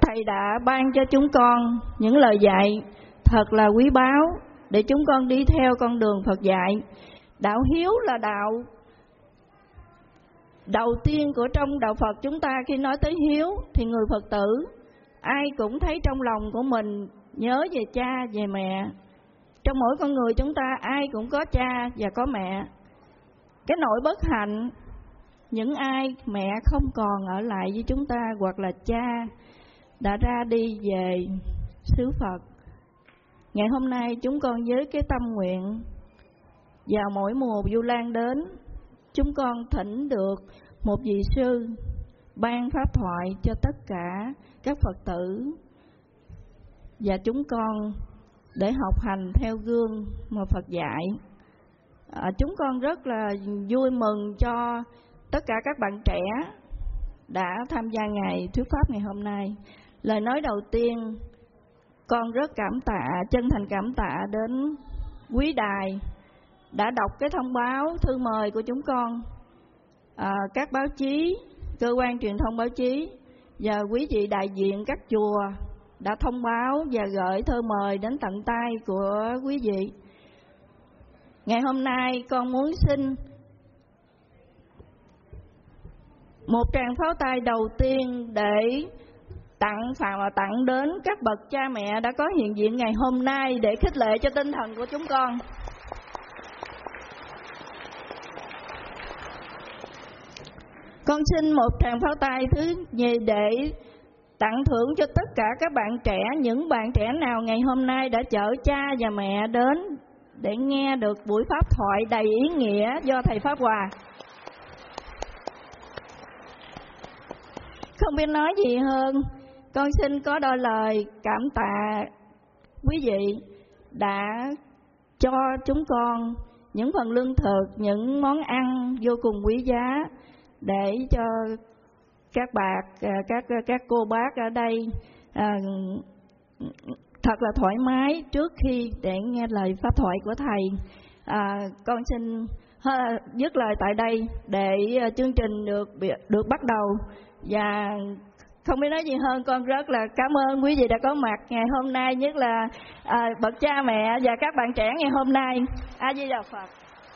Thầy đã ban cho chúng con những lời dạy thật là quý báu để chúng con đi theo con đường Phật dạy. Đạo hiếu là đạo đầu tiên của trong đạo Phật chúng ta. Khi nói tới hiếu thì người Phật tử ai cũng thấy trong lòng của mình nhớ về cha, về mẹ. Trong mỗi con người chúng ta ai cũng có cha và có mẹ. Cái nỗi bất hạnh những ai mẹ không còn ở lại với chúng ta, hoặc là cha đã ra đi về xứ Phật. Ngày hôm nay chúng con với cái tâm nguyện vào mỗi mùa Vu Lan đến, chúng con thỉnh được một vị sư ban pháp thoại cho tất cả các Phật tử và chúng con để học hành theo gương mà Phật dạy. Chúng con rất là vui mừng cho tất cả các bạn trẻ đã tham gia ngày thuyết pháp ngày hôm nay. Lời nói đầu tiên, con rất cảm tạ, chân thành cảm tạ đến quý đài đã đọc cái thông báo thư mời của chúng con. Các báo chí, cơ quan truyền thông báo chí và quý vị đại diện các chùa đã thông báo và gửi thư mời đến tận tay của quý vị. Ngày hôm nay con muốn xin một tràng pháo tay đầu tiên để tặng đến các bậc cha mẹ đã có hiện diện ngày hôm nay để khích lệ cho tinh thần của chúng con. Con xin một tràng pháo tay thứ nhì để tặng thưởng cho tất cả các bạn trẻ, những bạn trẻ nào ngày hôm nay đã chở cha và mẹ đến để nghe được buổi pháp thoại đầy ý nghĩa do thầy Pháp Hòa. Không biết nói gì hơn, con xin có đôi lời cảm tạ quý vị đã cho chúng con những phần lương thực, những món ăn vô cùng quý giá để cho các cô bác ở đây thật là thoải mái trước khi để nghe lời pháp thoại của thầy. Con xin dứt lời tại đây để chương trình được bắt đầu. Và không biết nói gì hơn, con rất là cảm ơn quý vị đã có mặt ngày hôm nay, nhất là bậc cha mẹ và các bạn trẻ ngày hôm nay. A Di Đà Phật.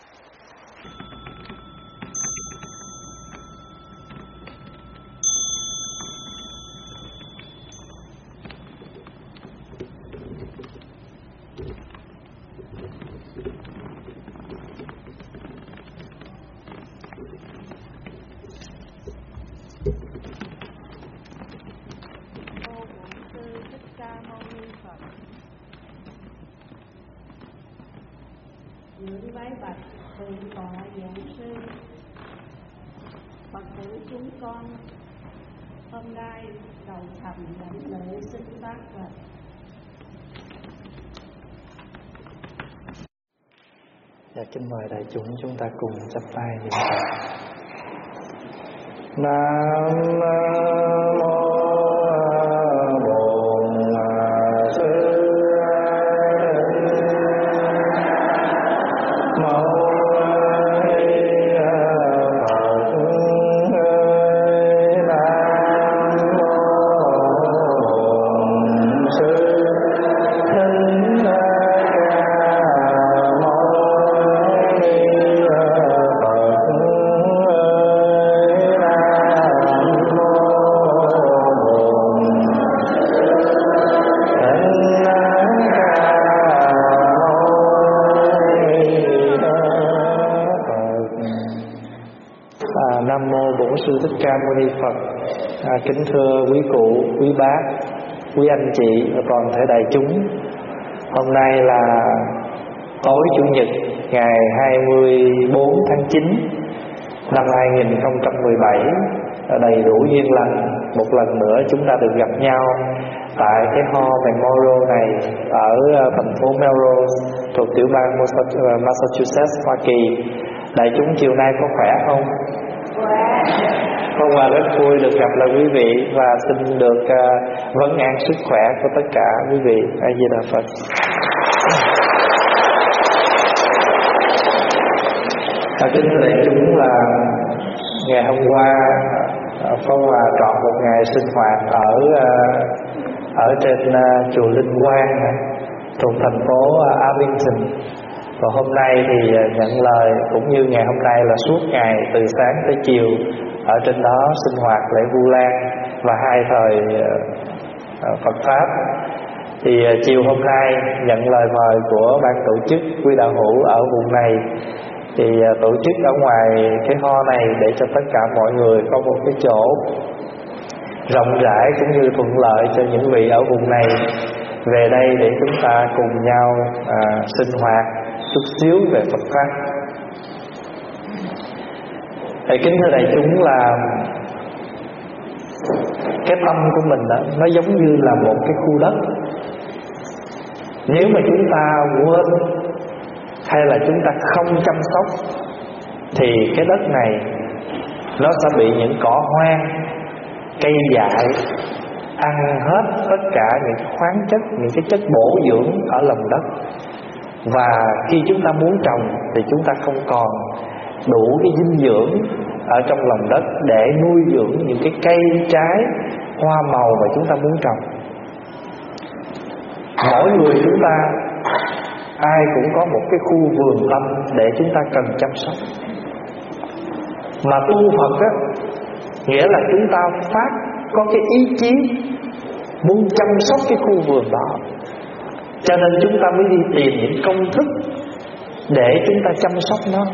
Những vái bạch thượng tọa giảng sư, Phật tử chúng con hôm nay đầu thầm lãnh lễ xin phát lệnh. Dạ, kính mời đại chúng ta cùng chắp tay niệm Phật. Nam mô Sư Thích Ca Mâu Ni Phật. Kính thưa quý cụ, quý bác, quý anh chị và toàn thể đại chúng, hôm nay là tối Chủ nhật ngày 24 tháng 9 năm 2017, đầy đủ duyên lành. Một lần nữa chúng ta được gặp nhau tại cái Hall Memorial này ở thành phố Melrose thuộc tiểu bang Massachusetts, Hoa Kỳ. Đại chúng chiều nay có khỏe không? Con Hòa rất vui được gặp lại quý vị và xin được vấn an sức khỏe của tất cả quý vị. A Di Đà Phật. Kính thưa đại chúng, là ngày hôm qua có trọn một ngày sinh hoạt ở trên chùa Linh Quang thuộc thành phố Arlington. Và hôm nay thì nhận lời cũng như ngày hôm nay là suốt ngày từ sáng tới chiều ở trên đó sinh hoạt lễ Vu Lan và 2 thời Phật Pháp. Thì chiều hôm nay nhận lời mời của ban tổ chức quý đạo hữu ở vùng này, thì tổ chức ở ngoài cái ho này để cho tất cả mọi người có một cái chỗ rộng rãi cũng như thuận lợi cho những vị ở vùng này về đây để chúng ta cùng nhau sinh hoạt chút xíu về Phật Pháp. Kính thưa đại chúng, là cái tâm của mình đó, nó giống như là một cái khu đất. Nếu mà chúng ta quên hay là chúng ta không chăm sóc thì cái đất này nó sẽ bị những cỏ hoang, cây dại ăn hết tất cả những khoáng chất, những cái chất bổ dưỡng ở lòng đất. Và khi chúng ta muốn trồng thì chúng ta không còn đủ cái dinh dưỡng ở trong lòng đất để nuôi dưỡng những cái cây trái, hoa màu mà chúng ta muốn trồng. Mỗi người chúng ta ai cũng có một cái khu vườn tâm để chúng ta cần chăm sóc. Mà tu Phật á, nghĩa là chúng ta có cái ý chí muốn chăm sóc cái khu vườn đó, cho nên chúng ta mới đi tìm những công thức để chúng ta chăm sóc nó.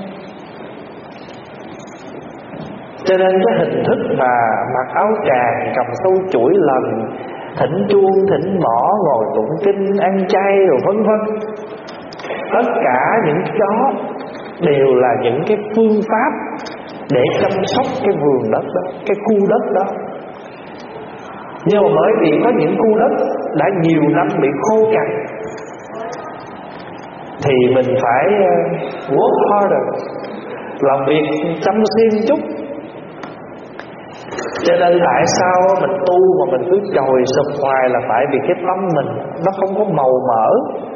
Cho nên cái hình thức mà mặc áo tràng, cầm sâu chuỗi lần, thỉnh chuông, thỉnh mõ, ngồi tụng kinh, ăn chay rồi vân vân, tất cả những cái đó đều là những cái phương pháp để chăm sóc cái vườn đất đó, cái khu đất đó. Nhưng mà bởi vì có những khu đất đã nhiều năm bị khô cằn thì mình phải work harder, làm việc chăm xuyên chút. Cho nên tại sao mình tu mà mình cứ chồi sụp hoài là tại vì cái tâm mình nó không có màu mỡ,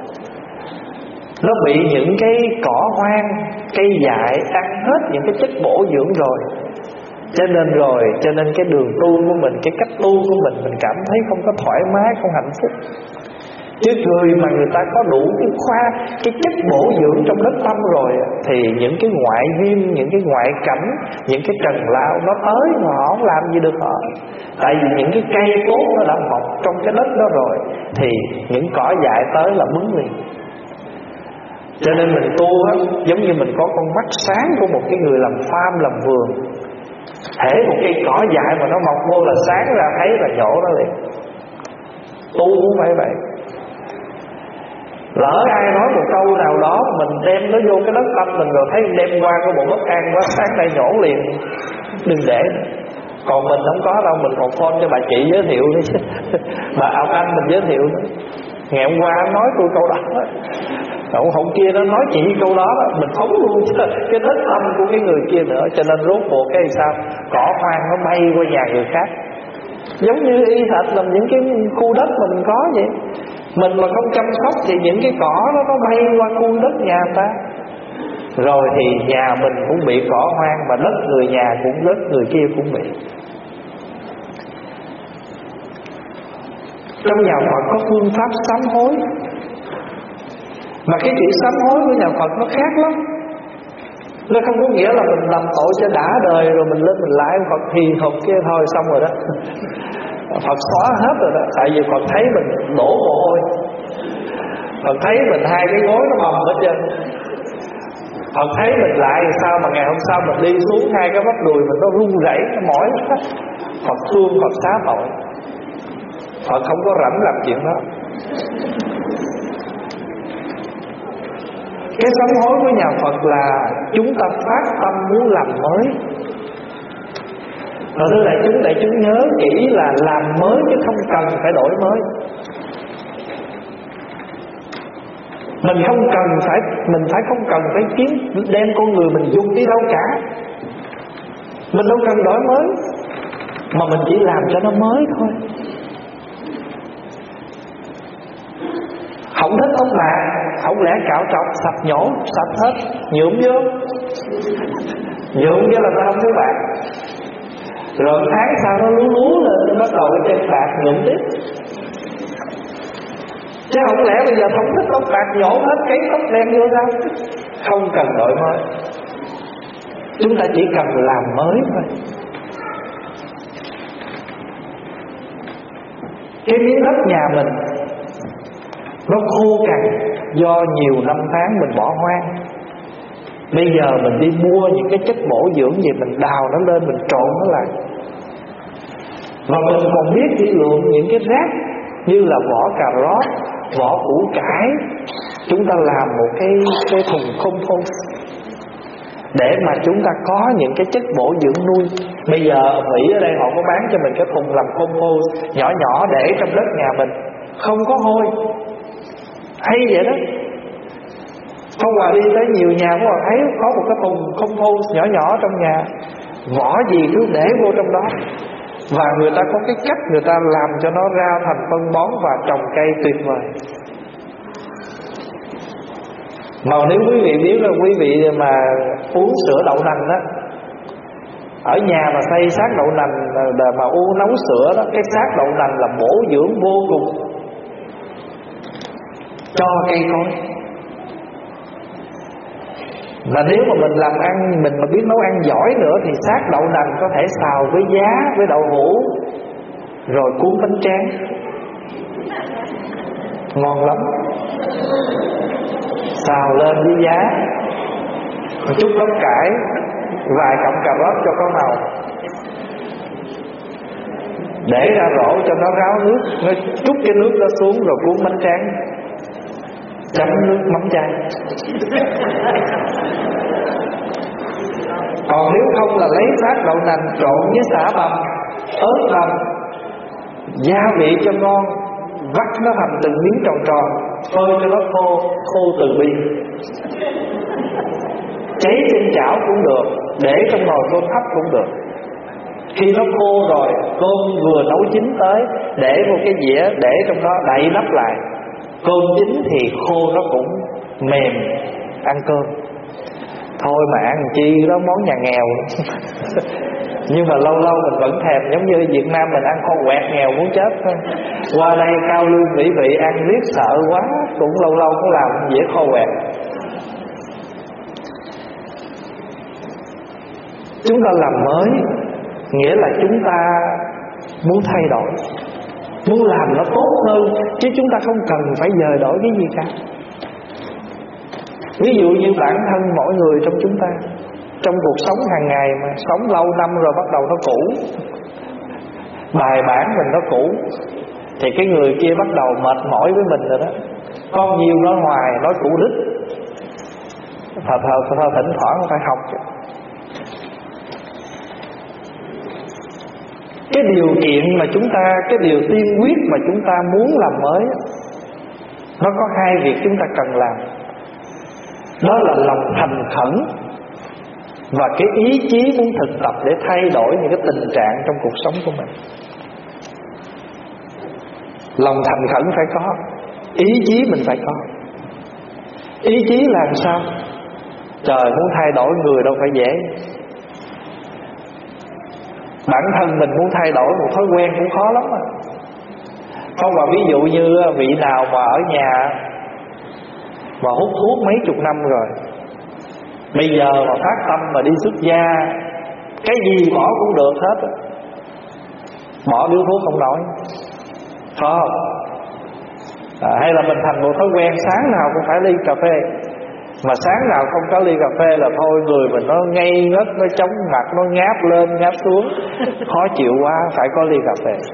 nó bị những cái cỏ hoang, cây dại ăn hết những cái chất bổ dưỡng rồi. Cho nên cái đường tu của mình, cái cách tu của mình cảm thấy không có thoải mái, không hạnh phúc. Chứ người mà người ta có đủ cái chất bổ dưỡng trong đất tâm rồi thì những cái ngoại viêm, những cái ngoại cảnh, những cái trần lao nó tới mà họ không làm gì được họ. Tại vì những cái cây tốt nó đã mọc trong cái đất đó rồi thì những cỏ dại tới là bứng liền. Cho nên mình tu á, giống như mình có con mắt sáng của một cái người làm farm, làm vườn. Hễ một cây cỏ dại mà nó mọc vô là sáng ra thấy là nhổ nó liền. Tu cũng phải vậy. Lỡ ai nói một câu nào đó mình đem nó vô cái đất tâm mình rồi thấy đem qua có bộ bất an quá, sáng nay nhổ liền, đừng để nữa. Còn mình không có đâu, mình còn phone cho bà chị giới thiệu nữa chứ. Bà ông anh mình giới thiệu nữa. Ngày hôm qua nói tôi câu đó, hôm kia nó nói chị câu đó, mình phóng luôn chứ cái đất tâm của cái người kia nữa. Cho nên rốt cuộc cái sao cỏ hoang nó bay qua nhà người khác, giống như y hệt là những cái khu đất mình có vậy. Mình mà không chăm sóc thì những cái cỏ đó nó bay qua khu đất nhà ta, rồi thì nhà mình cũng bị cỏ hoang, mà đất người nhà cũng, đất người kia cũng bị. Trong nhà Phật có phương pháp sám hối, mà cái chữ sám hối của nhà Phật nó khác lắm. Nó không có nghĩa là mình làm tội cho đã đời rồi mình lên mình lại Phật thì Phật kia thôi xong rồi đó. Phật xóa hết rồi đó. Tại vì Phật thấy mình đổ mồ hôi, Phật thấy mình hai cái gối nó bầm hết trơn, Phật thấy mình lại sao mà ngày hôm sau mình đi xuống hai cái bắp đùi mình nó run rẩy, nó mỏi hết. Phật thương, Phật xá tội. Phật không có rảnh làm chuyện đó. Cái sám hối của nhà Phật là chúng ta phát tâm muốn làm mới. Rồi thưa đại chúng nhớ kỹ là làm mới chứ không cần phải đổi mới. Mình không cần phải đem con người mình dùng đi đâu cả. Mình đâu cần đổi mới, mà mình chỉ làm cho nó mới thôi. Không thích tóc bạc, không lẽ cạo trọc, sạch nhổ, sạch hết, nhuộm vô. Nhuộm vô là ta không thấy bạc. Rồi tháng sau nó lú lú lên, nó bắt đầu cái chân bạc nhuộm tiếp. Chứ không lẽ bây giờ không thích tóc bạc nhổ hết cái tóc đen vô sao? Không cần đổi mới, chúng ta chỉ cần làm mới thôi. Cái miếng đất nhà mình nó khô cằn do nhiều năm tháng mình bỏ hoang. Bây giờ mình đi mua những cái chất bổ dưỡng gì, mình đào nó lên, mình trộn nó lại. Và mình còn biết đi lượm những cái rác như là vỏ cà rốt, vỏ củ cải, chúng ta làm một cái thùng compost để mà chúng ta có những cái chất bổ dưỡng nuôi. Bây giờ ở Mỹ ở đây họ có bán cho mình cái thùng làm compost nhỏ nhỏ để trong đất nhà mình, không có hôi. Hay vậy đó. Không mà đi tới nhiều nhà của họ thấy có một cái thùng compost nhỏ nhỏ trong nhà, vỏ gì cứ để vô trong đó. Và người ta có cái cách người ta làm cho nó ra thành phân bón và trồng cây tuyệt vời. Mà nếu quý vị biết là quý vị mà uống sữa đậu nành đó, ở nhà mà xay xác đậu nành mà uống nấu sữa đó, cái xác đậu nành là bổ dưỡng vô cùng cho cây cối. Và nếu mà mình làm ăn, mình mà biết nấu ăn giỏi nữa thì xác đậu nành có thể xào với giá, với đậu hũ, rồi cuốn bánh tráng, ngon lắm. Xào lên với giá, một chút bắp cải, vài cọng cà rốt cho có màu, để ra rổ cho nó ráo nước, nó trút cái nước đó xuống rồi cuốn bánh tráng, chấm nước mắm chay. Còn nếu không là lấy xác đậu nành trộn với sả bằm, ớt bằm, gia vị cho ngon, vắt nó thành từng miếng tròn tròn, phơi cho nó khô từ bi, cháy trên chảo cũng được, để trong nồi cơm hấp cũng được. Khi nó khô rồi, cơm vừa nấu chín tới, để một cái dĩa để trong đó đậy nắp lại. Cơm chín thì khô nó cũng mềm, ăn cơm. Thôi mà ăn chi đó món nhà nghèo. Nhưng mà lâu lâu mình vẫn thèm, giống như Việt Nam mình ăn kho quẹt nghèo muốn chết thôi. Qua đây cao lương mỹ vị ăn riết sợ quá, cũng lâu lâu cũng làm dĩa kho quẹt. Chúng ta làm mới nghĩa là chúng ta muốn thay đổi, muốn làm nó tốt hơn, chứ chúng ta không cần phải dời đổi cái gì cả. Ví dụ như bản thân mỗi người trong chúng ta, trong cuộc sống hàng ngày mà sống lâu năm rồi bắt đầu nó cũ, bài bản mình nó cũ, thì cái người kia bắt đầu mệt mỏi với mình rồi đó. Con nhiều nói hoài, nói cũ đích, thỉnh thoảng phải học. Cái điều kiện mà chúng ta, cái điều tiên quyết mà chúng ta muốn làm mới, nó có hai việc chúng ta cần làm. Đó là lòng thành khẩn và cái ý chí muốn thực tập để thay đổi những cái tình trạng trong cuộc sống của mình. Lòng thành khẩn phải có, ý chí mình phải có. Ý chí làm sao? Trời, muốn thay đổi người đâu phải dễ. Bản thân mình muốn thay đổi một thói quen cũng khó lắm. Không, mà ví dụ như vị nào mà ở nhà mà hút thuốc mấy chục năm rồi, bây giờ mà phát tâm mà đi xuất gia, cái gì bỏ cũng được hết, bỏ điếu thuốc không nổi, phải không? Hay là mình thành một thói quen sáng nào cũng phải ly cà phê, mà sáng nào không có ly cà phê là thôi người mình nó ngây ngất, nó chóng mặt, nó ngáp lên ngáp xuống, khó chịu quá, phải có ly cà phê.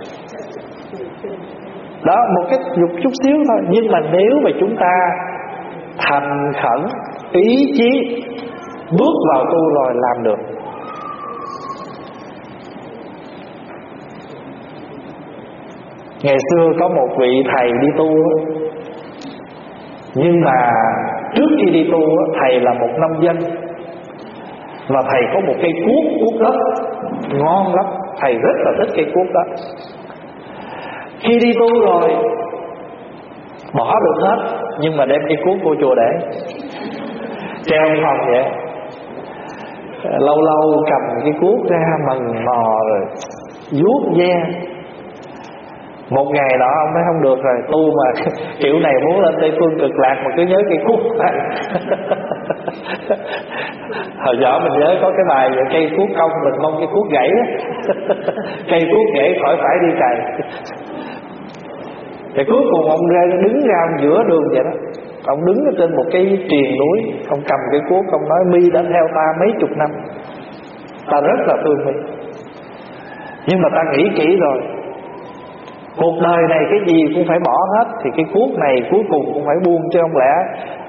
Đó, một cái dục chút xíu thôi. Nhưng mà nếu mà chúng ta thành khẩn, ý chí bước vào tu rồi làm được. Ngày xưa có một vị thầy đi tu, nhưng mà trước khi đi tu thầy là một nông dân, và thầy có một cây cuốc đất ngon lắm, thầy rất là thích cây cuốc đó. Khi đi tu rồi bỏ được hết, nhưng mà đem cây cuốc vô chùa để treo phòng vậy. Lâu lâu cầm cái cuốc ra mần mò rồi vuốt ve. Một ngày đó ông nói không được rồi, tu mà kiểu này muốn lên Tây Phương Cực Lạc mà cứ nhớ cây cuốc này. Hồi nhỏ mình nhớ có cái bài về cây cuốc công, mình mong cái cuốc gãy á. Cây cuốc gãy khỏi phải đi cày. Thì cuối cùng ông đứng ra giữa đường vậy đó. Ông đứng ở trên một cái triền núi, ông cầm cái cuốc, ông nói mi đã theo ta mấy chục năm, ta rất là thương mi, nhưng mà ta nghĩ kỹ rồi, cuộc đời này cái gì cũng phải bỏ hết, thì cái cuốc này cuối cùng cũng phải buông. Chứ không lẽ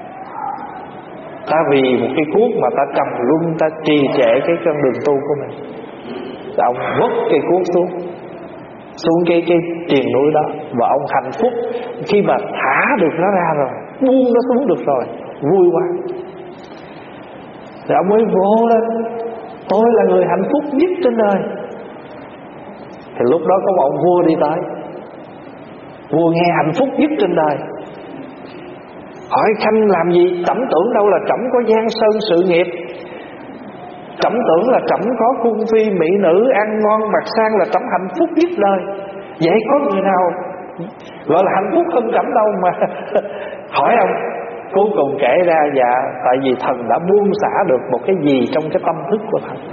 ta vì một cái cuốc mà ta trầm luân, ta trì trệ cái con đường tu của mình. Ông vứt cây cuốc xuống cái triền núi đó, và ông hạnh phúc khi mà thả được nó ra rồi, buông nó xuống được rồi, vui quá. Thì ông mới vô lên, tôi là người hạnh phúc nhất trên đời. Thì lúc đó có một ông vua đi tới. Vua nghe hạnh phúc nhất trên đời, hỏi Khanh làm gì? Trẫm tưởng đâu là trẫm có giang sơn sự nghiệp, trẫm tưởng là trẫm có cung phi mỹ nữ, ăn ngon mặc sang là trẫm hạnh phúc nhất đời. Vậy có người nào gọi là hạnh phúc hơn trẫm đâu mà hỏi ông. Cuối cùng kể ra dạ, tại vì thần đã buông xả được một cái gì trong cái tâm thức của thần.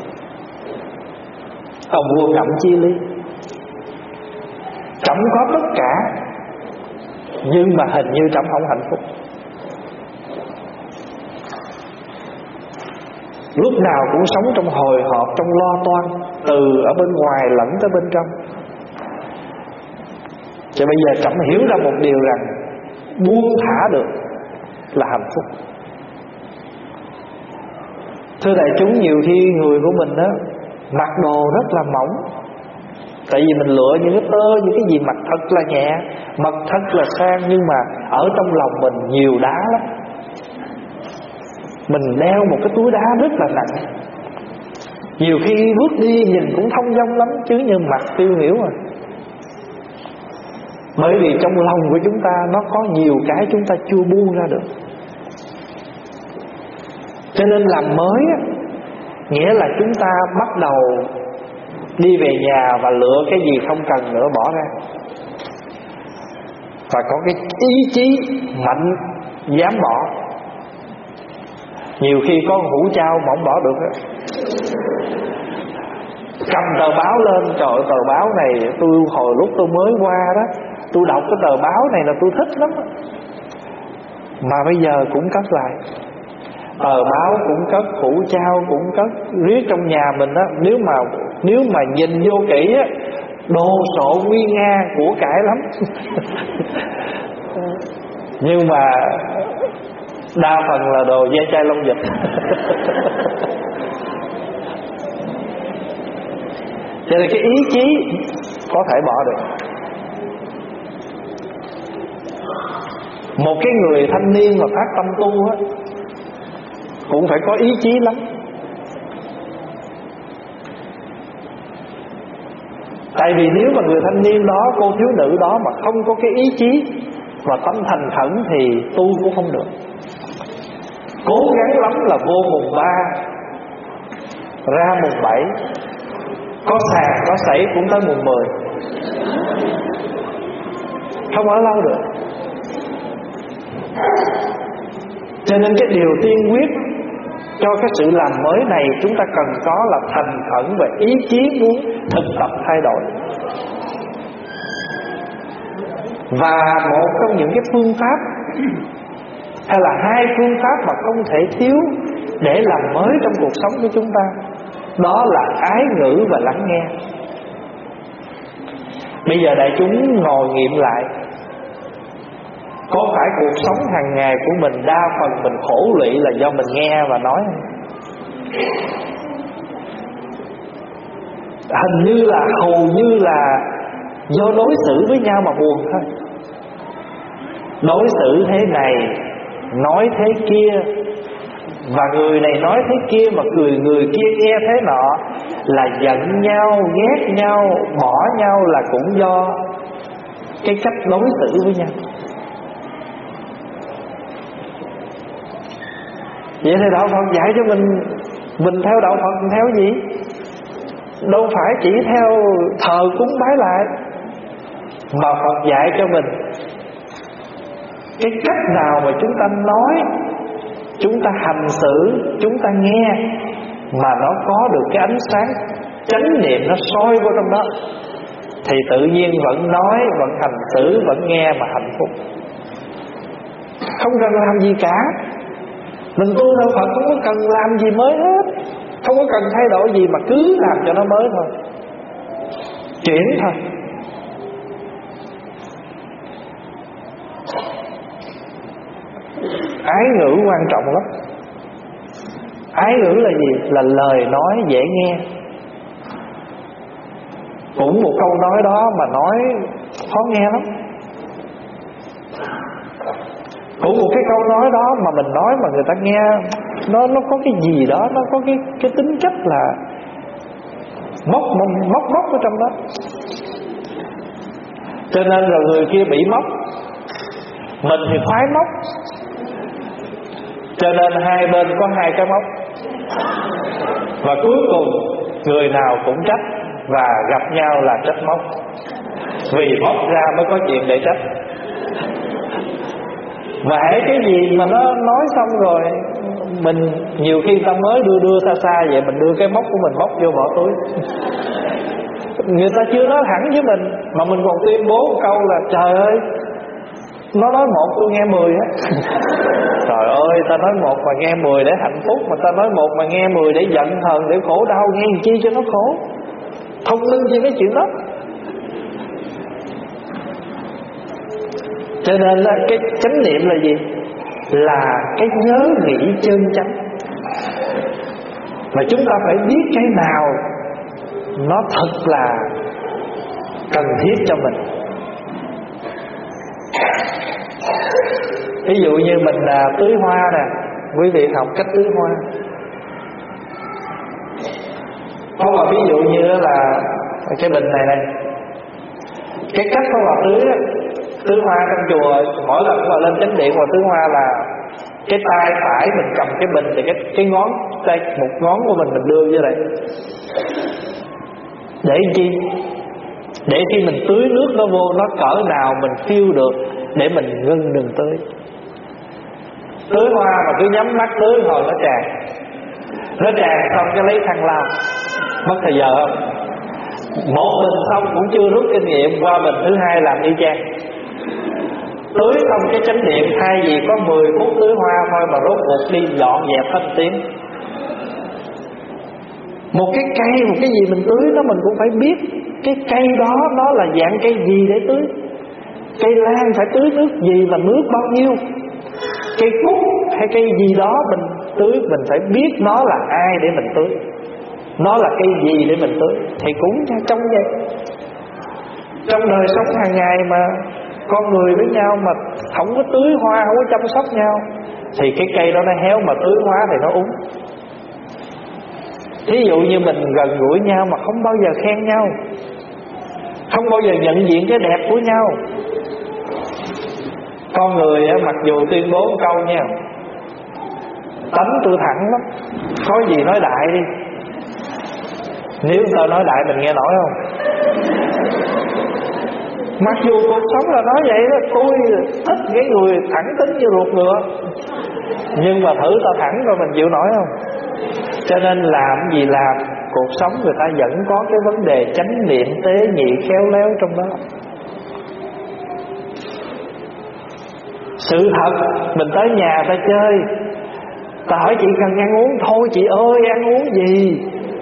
Ông vua ngẫm chi lý, trẫm có tất cả nhưng mà hình như trẫm không hạnh phúc. Lúc nào cũng sống trong hồi hộp, trong lo toan, từ ở bên ngoài lẫn tới bên trong. Cho bây giờ trẫm hiểu ra một điều rằng buông thả được là hạnh phúc. Thưa đại chúng, nhiều khi người của mình đó mặc đồ rất là mỏng, tại vì mình lựa những cái tơ, những cái gì mặc thật là nhẹ, mặc thật là sang, nhưng mà ở trong lòng mình nhiều đá lắm. Mình đeo một cái túi đá rất là nặng, nhiều khi bước đi nhìn cũng thông dong lắm, chứ nhưng mặt tiêu hiểu rồi. Bởi vì trong lòng của chúng ta nó có nhiều cái chúng ta chưa buông ra được. Cho nên làm mới nghĩa là chúng ta bắt đầu đi về nhà và lựa cái gì không cần nữa bỏ ra, và có cái ý chí mạnh dám bỏ. Nhiều khi có hũ trao mà không bỏ được đó. Cầm tờ báo lên, trời ơi, tờ báo này tôi hồi lúc tôi mới qua đó, tôi đọc cái tờ báo này là tôi thích lắm, mà bây giờ cũng cất lại. Tờ báo cũng cất, hũ trao cũng cất, riết trong nhà mình á, nếu mà nhìn vô kỹ á, đồ sộ nguy nga của cải lắm. Nhưng mà đa phần là đồ ve chai lông vịt. Cho nên cái ý chí có thể bỏ được. Một cái người thanh niên mà phát tâm tu á, cũng phải có ý chí lắm. Tại vì nếu mà người thanh niên đó, cô thiếu nữ đó mà không có cái ý chí và tâm thành khẩn thì tu cũng không được. Cố gắng lắm là vô mùng 3 ra mùng 7, có sàn có sảy cũng tới mùng 10, không ở lâu được. Cho nên cái điều tiên quyết cho cái sự làm mới này chúng ta cần có là thành khẩn và ý chí muốn thực tập thay đổi. Và một trong những cái phương pháp hay là hai phương pháp mà không thể thiếu để làm mới trong cuộc sống của chúng ta, đó là ái ngữ và lắng nghe. Bây giờ đại chúng ngồi nghiệm lại, có phải cuộc sống hàng ngày của mình đa phần mình khổ lụy là do mình nghe và nói không? Hình như là hầu như là do đối xử với nhau mà buồn thôi. Đối xử thế này, nói thế kia, và người này nói thế kia mà người kia nghe thế nọ, là giận nhau, ghét nhau, bỏ nhau là cũng do cái cách đối xử với nhau. Vậy thì Đạo Phật dạy cho mình Mình theo đạo Phật mình theo gì? Đâu phải chỉ theo thờ cúng bái lại, mà Phật dạy cho mình cái cách nào mà chúng ta nói, chúng ta hành xử, chúng ta nghe mà nó có được cái ánh sáng chánh niệm nó soi vô trong đó, thì tự nhiên vẫn nói, vẫn hành xử, vẫn nghe mà hạnh phúc. Không cần làm gì cả. Mình tu theo Phật không có cần làm gì mới hết, không có cần thay đổi gì, mà cứ làm cho nó mới thôi, chuyển thôi. Ái ngữ quan trọng lắm. Ái ngữ là gì? Là lời nói dễ nghe. Cũng một câu nói đó mà nói khó nghe lắm. Cũng một cái câu nói đó mà mình nói mà người ta nghe nó có cái gì đó, nó có cái tính chất là móc ở trong đó. Cho nên là người kia bị móc, mình thì khoái móc. Cho nên hai bên có hai cái móc, và cuối cùng người nào cũng trách, và gặp nhau là trách móc. Vì móc ra mới có chuyện để trách. Và hễ cái gì mà nó nói xong rồi, mình nhiều khi ta mới đưa xa vậy, mình đưa cái móc của mình móc vô bỏ túi. Người ta chưa nói thẳng với mình mà mình còn tuyên bố một câu là trời ơi, nó nói một tôi nghe 10 á. Trời ơi, ta nói một mà nghe 10 để hạnh phúc, mà ta nói một mà nghe 10 để giận hờn, để khổ đau, nghe làm chi cho nó khổ. Thông minh gì cái chuyện đó. Cho nên là cái chánh niệm là gì? Là cái nhớ nghĩ chân chánh. Mà chúng ta phải biết cái nào nó thật là cần thiết cho mình. Ví dụ như mình tưới hoa nè, quý vị học cách tưới hoa. Không, mà ví dụ như là cái bình này, cái cách của bà tưới hoa trong chùa, mỗi lần mà lên chánh điện mà tưới hoa là cái tay phải mình cầm cái bình, thì cái ngón tay, một ngón của mình đưa như vậy. Để chi? Để khi mình tưới nước nó vô, nó cỡ nào mình feel được, để mình ngưng đừng tưới. Tưới hoa mà cứ nhắm mắt tưới hồi nó tràn xong cái lấy khăn lau, mất thời giờ không? Một bình xong cũng chưa rút kinh nghiệm, qua bình thứ hai làm y chang. Tưới xong cái chánh niệm, thay vì có 10 phút tưới hoa thôi mà rốt cuộc đi dọn dẹp hết tiếng. Một cái cây, một cái gì mình tưới nó, mình cũng phải biết cái cây đó nó là dạng cây gì để tưới. Cây lan phải tưới nước gì và nước bao nhiêu. Cây cúc hay cây gì đó mình tưới, mình phải biết nó là ai để mình tưới, nó là cây gì để mình tưới. Thì cũng trong vậy, trong đời sống hàng ngày mà con người với nhau mà không có tưới hoa, không có chăm sóc nhau, thì cái cây đó nó héo, mà tưới hoa thì nó úng. Thí dụ như mình gần gũi nhau mà không bao giờ khen nhau, không bao giờ nhận diện cái đẹp của nhau. Con người mặc dù tuyên bố một câu nha, tánh tôi thẳng lắm, có gì nói đại đi. Nếu tao nói đại mình nghe nổi không? Mặc dù cuộc sống là nói vậy đó, tôi thích cái người thẳng tính như ruột ngựa, nhưng mà thử tao thẳng rồi mình chịu nổi không? Cho nên làm gì làm, cuộc sống người ta vẫn có cái vấn đề chánh niệm tế nhị khéo léo trong đó. Sự thật, mình tới nhà ta chơi, ta hỏi chị cần ăn uống, thôi chị ơi ăn uống gì.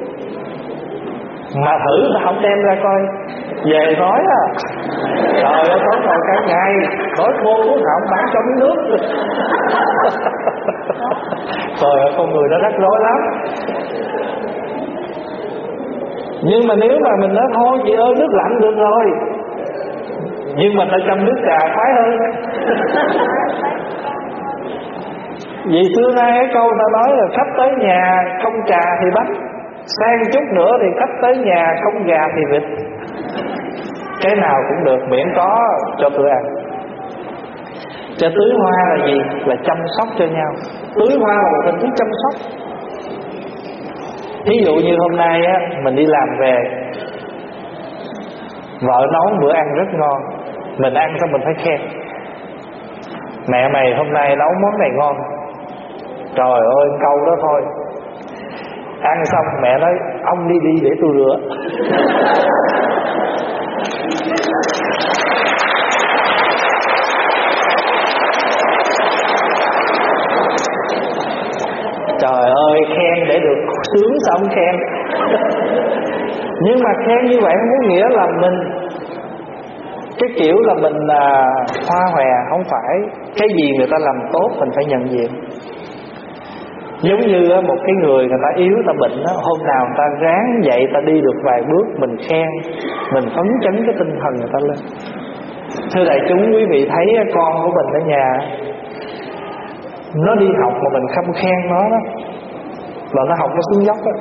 Mà thử ta không đem ra coi, về nói trời ơi tối ngồi cả ngày, nói khô cuốn họng bán cho miếng nước. Trời ơi con người nó rắc rối lắm. Nhưng mà nếu mà mình nói thôi chị ơi nước lạnh được rồi, nhưng mà ta chăm nước trà khoái hơn. Vì xưa nay cái câu ta nói là khách tới nhà không trà thì bánh, sang chút nữa thì khách tới nhà không gà thì vịt. Cái nào cũng được miễn có cho tôi ăn. Cho tưới hoa là gì? Là chăm sóc cho nhau. Tưới hoa là một hình thức chăm sóc. Thí dụ như hôm nay á, mình đi làm về, vợ nấu bữa ăn rất ngon, mình ăn xong mình phải khen: mẹ mày hôm nay nấu món này ngon. Trời ơi, câu đó thôi. Ăn xong mẹ nói: ông đi để tôi rửa. Trời ơi, khen để được sướng sao không khen. Nhưng mà khen như vậy không có nghĩa là mình cái kiểu là mình hoa hòe. Không phải. Cái gì người ta làm tốt mình phải nhận diện. Giống như một cái người ta yếu, ta bệnh đó, hôm nào người ta ráng dậy, ta đi được vài bước, mình khen, mình phấn chấn cái tinh thần người ta lên. Thưa đại chúng, quý vị thấy con của mình ở nhà nó đi học mà mình không khen nó đó, là nó học nó xuống dốc đó.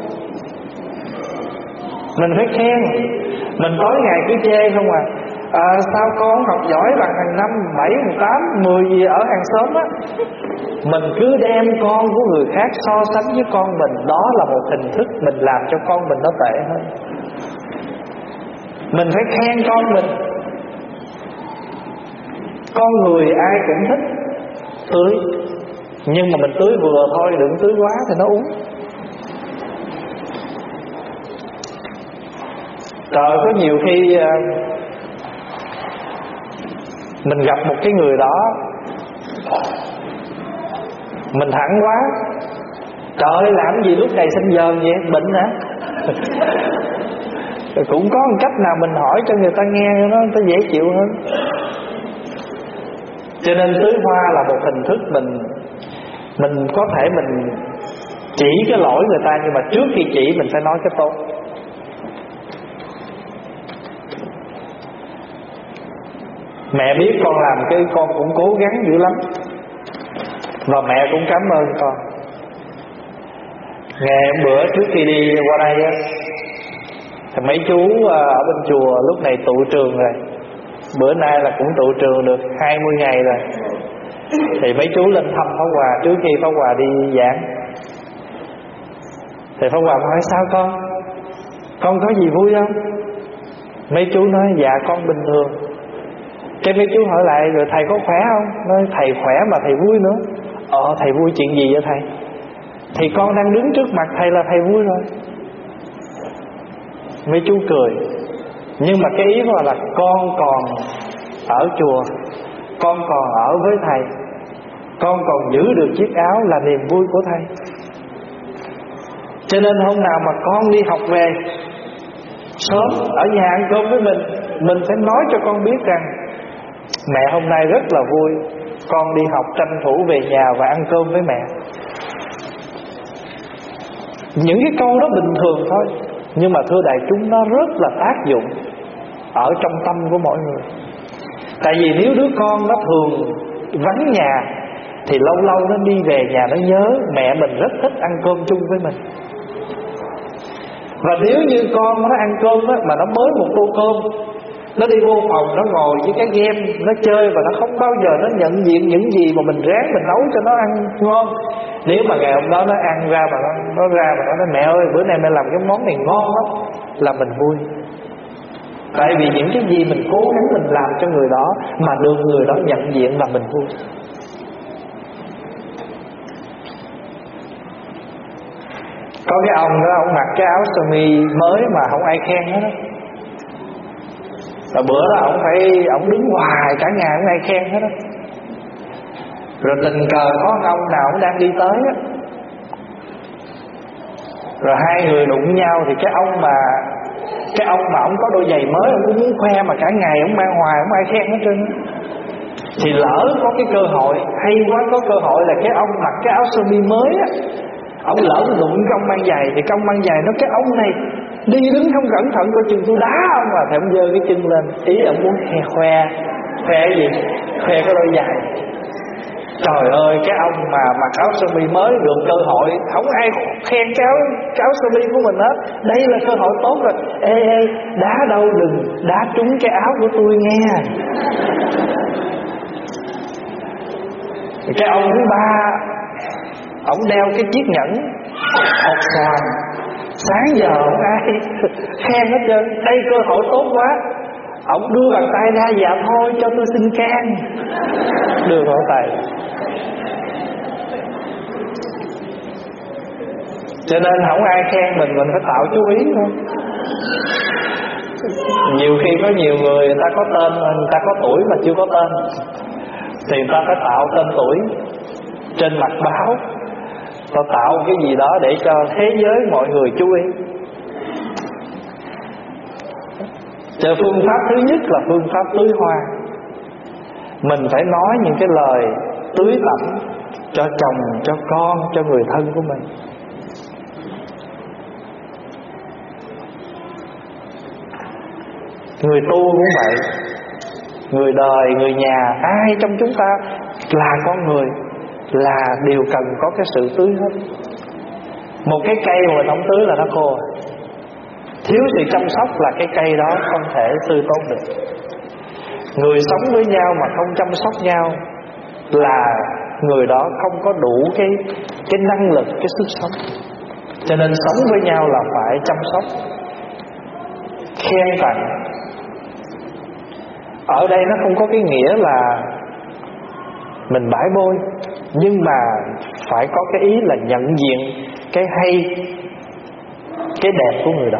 Mình phải khen. Mình tối ngày cứ chê không à. Sao con học giỏi bằng hàng năm 7, 8, 10 gì ở hàng xóm á. Mình cứ đem con của người khác so sánh với con mình. Đó là một hình thức mình làm cho con mình nó tệ hơn. Mình phải khen con mình. Con người ai cũng thích tưới, nhưng mà mình tưới vừa thôi, đừng tưới quá thì nó uống. Trời, có nhiều khi mình gặp một cái người đó, mình thẳng quá: trời ơi, làm gì lúc này sinh giờ vậy, bệnh hả? Cũng có một cách nào mình hỏi cho người ta nghe nó dễ chịu hơn. Cho nên tưới hoa là một hình thức mình có thể mình chỉ cái lỗi người ta, nhưng mà trước khi chỉ mình phải nói cái tốt. Mẹ biết con làm cái con cũng cố gắng dữ lắm, và mẹ cũng cảm ơn con. Ngày bữa trước khi đi qua đây á, thì mấy chú ở bên chùa lúc này tụ trường rồi. Bữa nay là cũng tụ trường được 20 ngày rồi. Thì mấy chú lên thăm Pháp Hòa trước khi Pháp Hòa đi giảng. Thì Pháp Hòa hỏi: sao con có gì vui không? Mấy chú nói: dạ con bình thường. Cái mấy chú hỏi lại: rồi thầy có khỏe không? Nói: thầy khỏe mà thầy vui nữa. Thầy vui chuyện gì vậy thầy? Thì con đang đứng trước mặt thầy là thầy vui rồi. Mấy chú cười. Nhưng mà cái ý là con còn ở chùa, con còn ở với thầy, con còn giữ được chiếc áo là niềm vui của thầy. Cho nên hôm nào mà con đi học về sớm, ở nhà ăn cơm với mình phải nói cho con biết rằng: mẹ hôm nay rất là vui, con đi học tranh thủ về nhà và ăn cơm với mẹ. Những cái câu đó bình thường thôi, nhưng mà thưa đại chúng, nó rất là tác dụng ở trong tâm của mọi người. Tại vì nếu đứa con nó thường vắng nhà thì lâu lâu nó đi về nhà nó nhớ mẹ mình rất thích ăn cơm chung với mình. Và nếu như con nó ăn cơm á, mà nó mới một tô cơm, nó đi vô phòng, nó ngồi với cái game, nó chơi, và nó không bao giờ nó nhận diện những gì mà mình ráng mình nấu cho nó ăn ngon. Nếu mà ngày hôm đó nó ăn ra mà nó ra mà nó nói: mẹ ơi, bữa nay mẹ làm cái món này ngon lắm, là mình vui. Tại vì những cái gì mình cố gắng mình làm cho người đó mà được người đó nhận diện là mình vui. Có cái ông đó, ông mặc cái áo sơ mi mới mà không ai khen hết đó. Rồi bữa đó ông đứng hoài cả ngày không ai khen hết đó. Rồi tình cờ có ông nào ông đang đi tới á, rồi hai người đụng nhau. Thì cái ông mà ông có đôi giày mới, ông cũng muốn khoe, mà cả ngày ông mang hoài không ai khen hết trơn. Thì lỡ có cái cơ hội, hay quá, có cơ hội là cái ông mặc cái áo sơ mi mới á, ông lỡ đụng cái ông mang giày, thì cái ông mang giày nói: cái ông này đi đứng không cẩn thận coi chừng tôi đá ông à. Thì ông giơ cái chân lên, ý ông muốn khoe cái gì? Khoe cái đôi giày. Trời ơi, cái ông mà mặc áo sơ mi mới được cơ hội, không ai khen cái áo sơ mi của mình hết. Đây là cơ hội tốt rồi. Ê, đá đâu đừng đá trúng cái áo của tôi nghe. Cái ông thứ ba, ông đeo cái chiếc nhẫn hột xoàn Sáng giờ không ai khen hết trơn. Đây cơ hội tốt quá. Ông đưa bàn tay ra, dạ thôi cho tôi xin can. Đưa bàn tay. Cho nên không ai khen mình phải tạo chú ý thôi. Nhiều khi có nhiều người ta có tên, người ta có tuổi mà chưa có tên, thì người ta phải tạo tên tuổi trên mặt báo. Ta tạo cái gì đó để cho thế giới mọi người chú ý. Cho phương pháp thứ nhất là phương pháp tưới hoa. Mình phải nói những cái lời tưới tẩm cho chồng, cho con, cho người thân của mình. Người tu cũng vậy. Người đời, người nhà, ai trong chúng ta là con người là đều cần có cái sự tưới hết. Một cái cây mà mình không tưới là nó khô. Thiếu sự chăm sóc là cái cây đó không thể tươi tốt được. Người sống với nhau mà không chăm sóc nhau là người đó không có đủ cái năng lực, cái sức sống. Cho nên sống với nhau là phải chăm sóc, khen tặng. Ở đây nó không có cái nghĩa là mình bãi bôi, nhưng mà phải có cái ý là nhận diện cái hay, cái đẹp của người đó.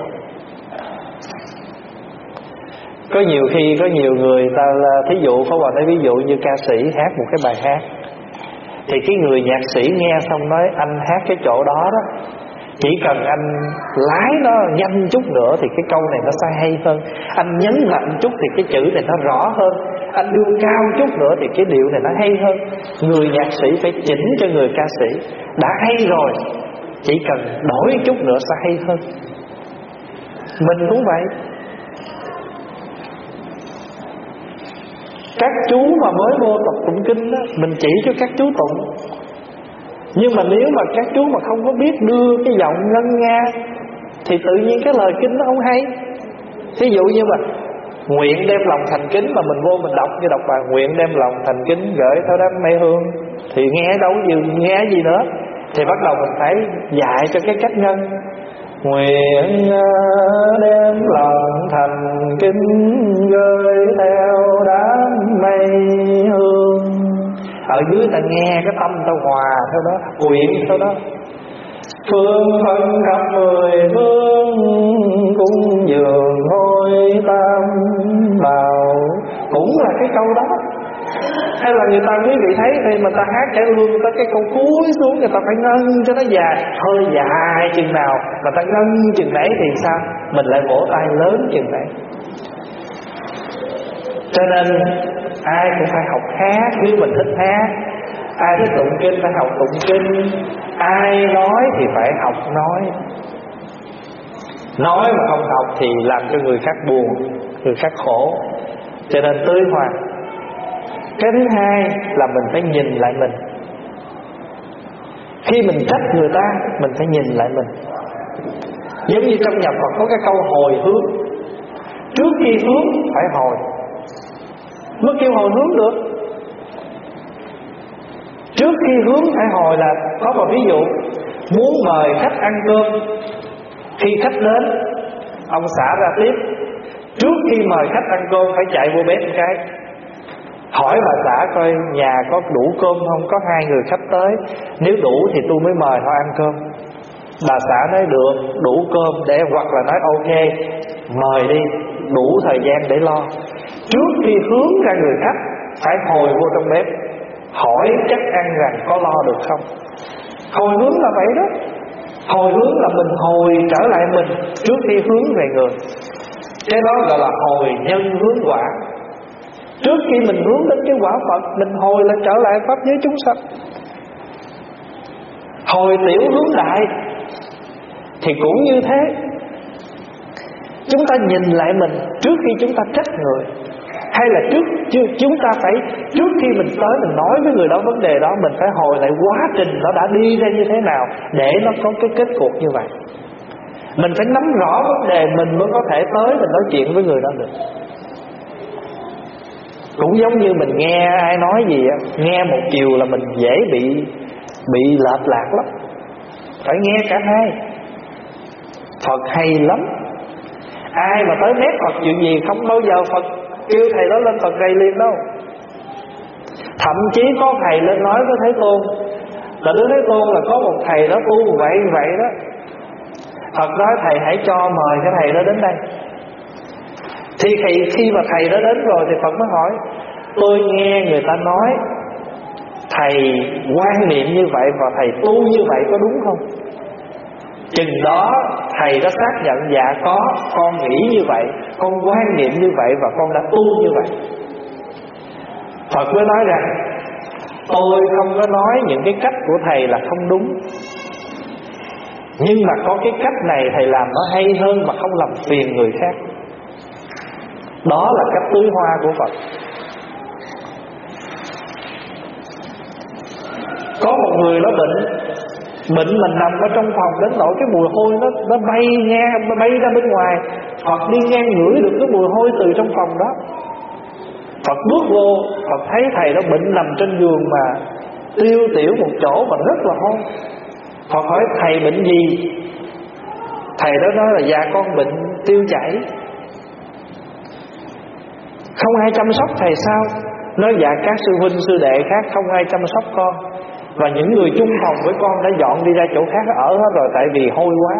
Có nhiều khi có nhiều người ta, thí dụ Pháp Hòa nói ví dụ như ca sĩ hát một cái bài hát, thì cái người nhạc sĩ nghe xong nói anh hát cái chỗ đó đó, chỉ cần anh lái nó nhanh chút nữa thì cái câu này nó sẽ hay hơn, anh nhấn mạnh chút thì cái chữ này nó rõ hơn, anh đưa cao chút nữa thì cái điệu này nó hay hơn. Người nhạc sĩ phải chỉnh cho người ca sĩ. Đã hay rồi, chỉ cần đổi chút nữa sẽ hay hơn. Mình cũng vậy. Các chú mà mới vô tập tụng kinh đó, mình chỉ cho các chú tụng. Nhưng mà nếu mà các chú mà không có biết đưa cái giọng ngân nga thì tự nhiên cái lời kinh nó không hay. Ví dụ như mà nguyện đem lòng thành kính, mà mình vô mình đọc như đọc bài nguyện đem lòng thành kính gửi theo đám mây hương, thì nghe đâu nghe gì nữa. Thì bắt đầu mình phải dạy cho cái cách ngân. Nguyện đem lòng thành kính gửi theo đám mây hương. Ở dưới ta nghe cái tâm ta hòa theo đó, quyện theo đó. Phương phân khắp mười phương, cung dường ngôi tam bảo, cũng là cái câu đó. Hay là người ta, quý vị thấy khi mà ta hát cải lương, tới cái câu cuối xuống người ta phải ngân cho nó dài, hơi dài chừng nào mà ta ngân chừng đấy thì sao? Mình lại vỗ tay lớn chừng đấy. Cho nên ai cũng phải học hát nếu mình thích hát. Ai thích tụng kinh phải học tụng kinh. Ai nói thì phải học nói. Nói mà không học thì làm cho người khác buồn, người khác khổ. Cho nên tưới hoa. Cái thứ hai là mình phải nhìn lại mình. Khi mình trách người ta, mình phải nhìn lại mình. Giống như trong nhà Phật có cái câu hồi hướng. Trước khi hướng phải hồi mới kêu hồi hướng được. Trước khi hướng phải hồi là có một ví dụ. Muốn mời khách ăn cơm, khi khách đến ông xã ra tiếp. Trước khi mời khách ăn cơm phải chạy vô bếp một cái, hỏi bà xã coi nhà có đủ cơm không, có 2 người khách tới, nếu đủ thì tôi mới mời họ ăn cơm. Bà xã nói được, đủ cơm để, hoặc là nói ok, mời đi, đủ thời gian để lo. Trước khi hướng ra người khách phải hồi vô trong bếp, hỏi chắc ăn rằng có lo được không. Hồi hướng là vậy đó. Hồi hướng là mình hồi trở lại mình trước khi hướng về người. Cái đó gọi là hồi nhân hướng quả. Trước khi mình hướng đến cái quả Phật, mình hồi lại trở lại pháp giới chúng sanh. Hồi tiểu hướng đại thì cũng như thế. Chúng ta nhìn lại mình trước khi chúng ta trách người. Hay là chúng ta phải, trước khi mình tới mình nói với người đó vấn đề đó, mình phải hồi lại quá trình nó đã đi ra như thế nào để nó có cái kết cục như vậy. Mình phải nắm rõ vấn đề mình mới có thể tới mình nói chuyện với người đó được. Cũng giống như mình nghe ai nói gì á, nghe một chiều là mình dễ bị lệch lạc lắm. Phải nghe cả hai Phật hay lắm. Ai mà tới mét Phật chuyện gì không bao giờ Phật kêu thầy đó lên Phật rầy liền đâu. Thậm chí có thầy lên nói với Thế Tôn là Đức Thế Tôn là có một thầy đó tu vậy đó. Phật nói thầy hãy cho mời cái thầy đó đến đây. Thì khi mà thầy đó đến rồi thì Phật mới hỏi: tôi nghe người ta nói thầy quan niệm như vậy và thầy tu như vậy có đúng không? Chừng đó thầy đã xác nhận: dạ có, con nghĩ như vậy, con quan niệm như vậy và con đã tu như vậy. Phật mới nói rằng tôi không có nói những cái cách của thầy là không đúng, nhưng mà có cái cách này thầy làm nó hay hơn mà không làm phiền người khác. Đó là cách tưới hoa của Phật. Có một người nó bệnh mình nằm ở trong phòng đến nỗi cái mùi hôi nó bay ra bên ngoài. Phật đi ngang ngửi được cái mùi hôi từ trong phòng đó. Phật bước vô, Phật thấy thầy đó bệnh nằm trên giường mà tiêu tiểu một chỗ mà rất là hôi. Phật hỏi thầy bệnh gì? Thầy đó nói là dạ con bệnh tiêu chảy. Không ai chăm sóc thầy sao? Nói dạ các sư huynh sư đệ khác không ai chăm sóc con, và những người chung phòng với con đã dọn đi ra chỗ khác ở hết rồi, tại vì hôi quá.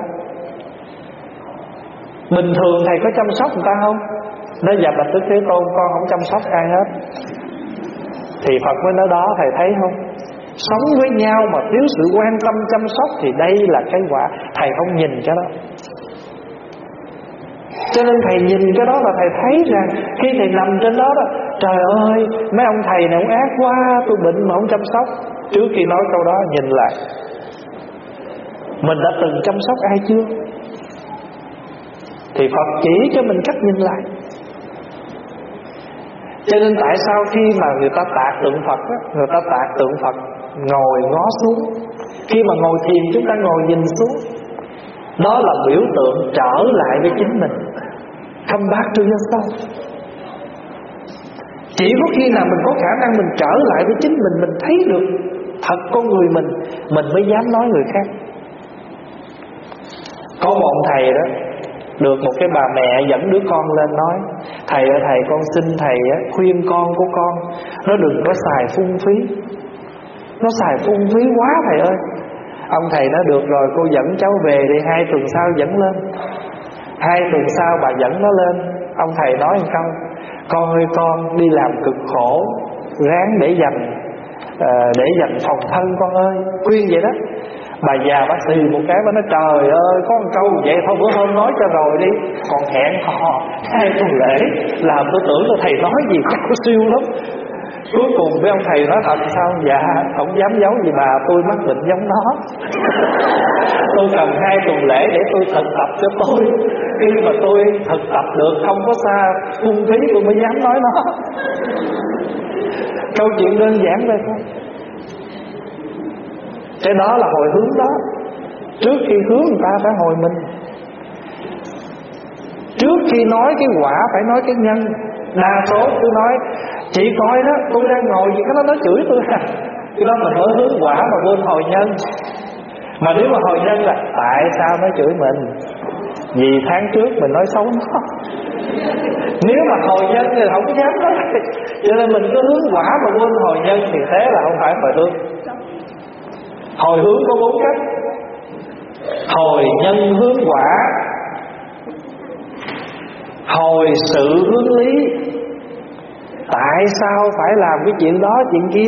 Bình thường thầy có chăm sóc người ta không? Nói dạ bạch Đức Thế Tôn con không chăm sóc ai hết. Thì Phật mới nói đó, thầy thấy không? Sống với nhau mà thiếu sự quan tâm chăm sóc thì đây là cái quả. Thầy không nhìn cái đó, cho nên thầy nhìn cái đó là thầy thấy rằng khi thầy nằm trên đó đó, trời ơi mấy ông thầy này ông ác quá, tôi bệnh mà không chăm sóc. Trước khi nói câu đó nhìn lại mình đã từng chăm sóc ai chưa? Thì Phật chỉ cho mình cách nhìn lại. Cho nên tại sao khi mà người ta tạc tượng Phật á, người ta tạc tượng Phật ngồi ngó xuống. Khi mà ngồi thiền chúng ta ngồi nhìn xuống, đó là biểu tượng trở lại với chính mình. Come back to yourself. Chỉ có khi nào mình có khả năng mình trở lại với chính mình thấy được thật con người mình mới dám nói người khác. Có một ông thầy đó, được một cái bà mẹ dẫn đứa con lên nói: thầy ơi thầy, con xin thầy khuyên con của con nó đừng có xài phung phí. Nó xài phung phí quá thầy ơi. Ông thầy nói được rồi, cô dẫn cháu về đi, 2 tuần sau dẫn lên. 2 tuần sau bà dẫn nó lên. Ông thầy nói một câu: con ơi con đi làm cực khổ, ráng để dành phòng thân con ơi. Khuyên vậy đó. Bà già bác sĩ một cái, bà nói trời ơi có một câu vậy thôi bữa hôm nói cho rồi đi, còn hẹn hò 2 tuần lễ làm tôi tưởng là thầy nói gì chắc siêu lắm. Cuối cùng với ông thầy nói thật sao? Dạ không dám giấu gì bà, tôi mắc bệnh giống nó. Tôi cần 2 tuần lễ để tôi thực tập cho tôi. Khi mà tôi thực tập được không có xa phung phí tôi mới dám nói nó. Câu chuyện đơn giản vậy thôi. Cái đó là hồi hướng đó. Trước khi hướng người ta phải hồi mình. Trước khi nói cái quả phải nói cái nhân. Đa số tôi nói chị coi đó, tôi đang ngồi gì cái nó chửi tôi à. Cái đó mình mới hướng quả mà quên hồi nhân. Mà nếu mà hồi nhân là tại sao nó chửi mình? Vì tháng trước mình nói xấu nó. Nếu mà hồi nhân thì không dám nói. Cho nên mình cứ hướng quả mà quên hồi nhân thì thế là không phải hồi hướng. Hồi hướng có 4 cách: hồi nhân hướng quả, hồi sự hướng lý. Tại sao phải làm cái chuyện đó chuyện kia?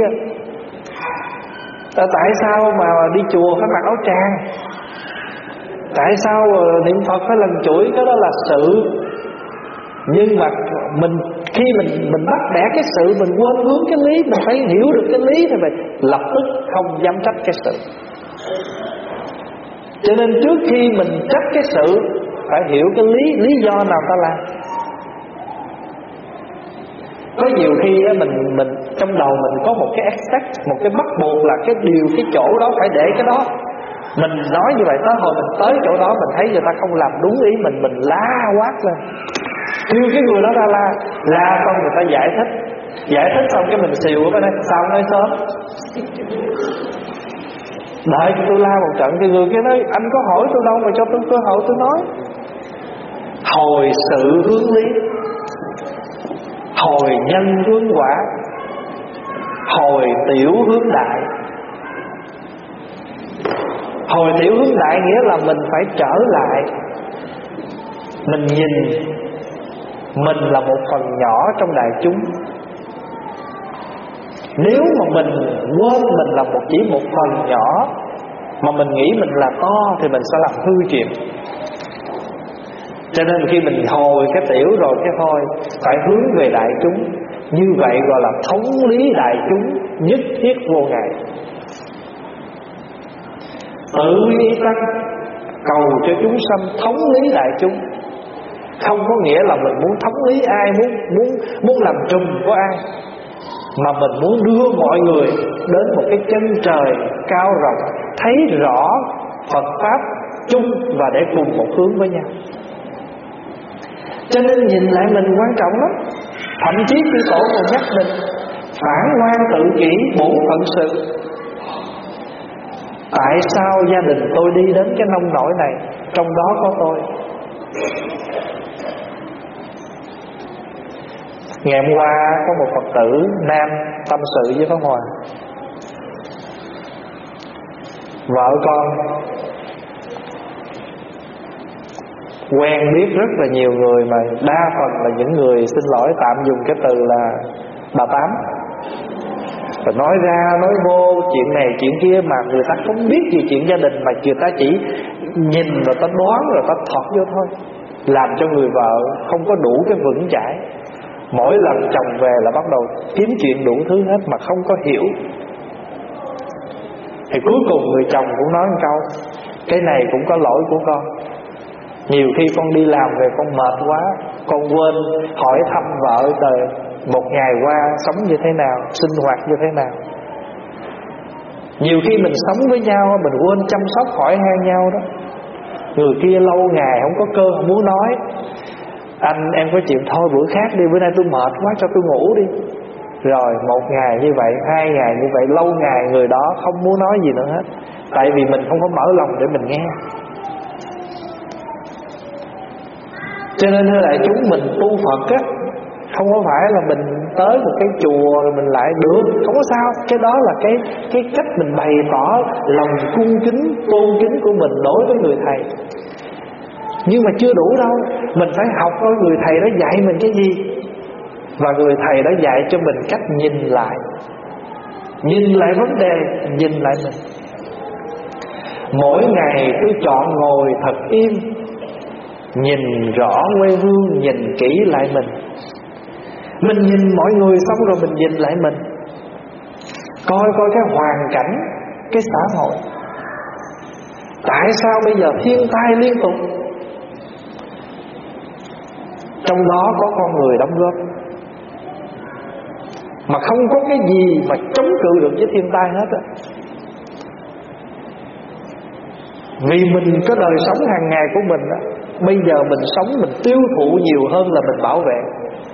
Tại sao mà đi chùa phải mặc áo tràng? Tại sao niệm Phật phải lần chuỗi? Cái đó là sự. Nhưng mà khi mình bắt bẻ cái sự, mình quên hướng cái lý. Mình phải hiểu được cái lý thì mình lập tức không dám trách cái sự. Cho nên trước khi mình trách cái sự, phải hiểu cái lý do nào ta làm. Có nhiều khi mình trong đầu mình có một cái expect, một cái bắt buộc là cái chỗ đó phải để cái đó. Mình nói như vậy tới hồi mình tới chỗ đó mình thấy người ta không làm đúng ý mình la quát lên, kêu cái người đó ra la xong người ta giải thích xong cái mình xìu ở bên đây sao nói sớm. Đợi tôi la một trận thì người kia nói anh có hỏi tôi đâu mà cho tôi cơ hội tôi nói. Hồi sự hướng lý, hồi nhân hướng quả, hồi tiểu hướng đại. Hồi tiểu hướng đại nghĩa là mình phải trở lại, mình nhìn mình là một phần nhỏ trong đại chúng. Nếu mà mình quên mình là chỉ một phần nhỏ, mà mình nghĩ mình là to, thì mình sẽ làm hư chuyện. Cho nên khi mình hồi cái tiểu rồi cái thôi, phải hướng về đại chúng. Như vậy gọi là thống lý đại chúng, nhất thiết vô ngại. Tự y tăng, cầu cho chúng sanh thống lý đại chúng. Không có nghĩa là mình muốn thống lý ai, muốn làm trùm của ai, mà mình muốn đưa mọi người đến một cái chân trời cao rộng, thấy rõ Phật Pháp chung và để cùng một hướng với nhau. Cho nên nhìn lại mình quan trọng lắm. Thậm chí khi tổ còn nhắc mình phản ngoan tự kỷ, bổn phận sự. Tại sao gia đình tôi đi đến cái nông nỗi này, trong đó có tôi? Ngày hôm qua có một Phật tử nam tâm sự với Pháp Hòa. Vợ con quen biết rất là nhiều người, mà đa phần là những người, xin lỗi tạm dùng cái từ là bà Tám. Và nói ra nói vô chuyện này chuyện kia mà người ta không biết gì chuyện gia đình, mà người ta chỉ nhìn rồi ta đoán rồi ta thọt vô thôi, làm cho người vợ không có đủ cái vững chãi. Mỗi lần chồng về là bắt đầu kiếm chuyện đủ thứ hết mà không có hiểu. Thì cuối cùng người chồng cũng nói một câu: cái này cũng có lỗi của con. Nhiều khi con đi làm về con mệt quá, con quên hỏi thăm vợ đời một ngày qua sống như thế nào, sinh hoạt như thế nào. Nhiều khi mình sống với nhau mình quên chăm sóc hỏi han nhau đó. Người kia lâu ngày không có cơ không muốn nói: anh em có chuyện thôi bữa khác đi, bữa nay tôi mệt quá cho tôi ngủ đi. Rồi một ngày như vậy, 2 ngày như vậy, lâu ngày người đó không muốn nói gì nữa hết. Tại vì mình không có mở lòng để mình nghe. Cho nên thưa đại chúng, mình tu Phật á, không có phải là mình tới một cái chùa rồi mình lại được, không có sao. Cái đó là cái cách mình bày tỏ lòng cung kính, tôn kính của mình đối với người thầy. Nhưng mà chưa đủ đâu, mình phải học coi người thầy đó dạy mình cái gì. Và người thầy đó dạy cho mình cách nhìn lại vấn đề, nhìn lại mình. Mỗi ngày tôi chọn ngồi thật im, nhìn rõ quê hương, nhìn kỹ lại mình. Mình nhìn mọi người xong rồi mình nhìn lại mình, coi cái hoàn cảnh, cái xã hội. Tại sao bây giờ thiên tai liên tục? Trong đó có con người đóng góp, mà không có cái gì mà chống cự được với thiên tai hết á. Vì mình có đời sống hàng ngày của mình á, bây giờ mình sống mình tiêu thụ nhiều hơn là mình bảo vệ.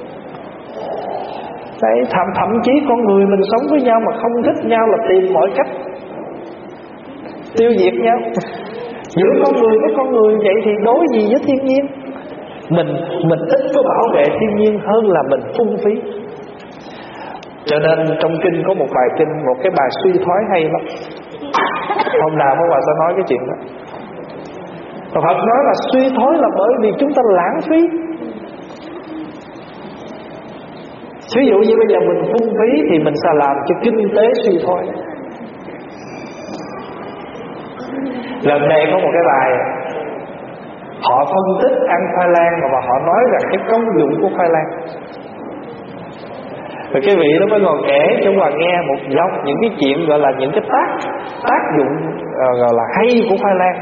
Đấy, thậm chí con người mình sống với nhau mà không thích nhau là tìm mọi cách tiêu diệt nhau. Giữa con người với con người vậy thì đối gì với thiên nhiên? Mình ít có bảo vệ thiên nhiên hơn là mình phung phí. Cho nên trong kinh có một bài kinh, một cái bài suy thoái hay lắm. Hôm nào Pháp Hòa sẽ nói cái chuyện đó. Và Phật nói là suy thoái là bởi vì chúng ta lãng phí. Ví dụ như bây giờ mình phung phí thì mình sẽ làm cho kinh tế suy thoái. Lần này có một cái bài họ phân tích ăn khoai lang mà họ nói rằng cái công dụng của khoai lang. Rồi cái vị đó mới ngồi kể cho Hòa nghe một dọc những cái chuyện gọi là những cái tác dụng gọi là hay của khoai lang.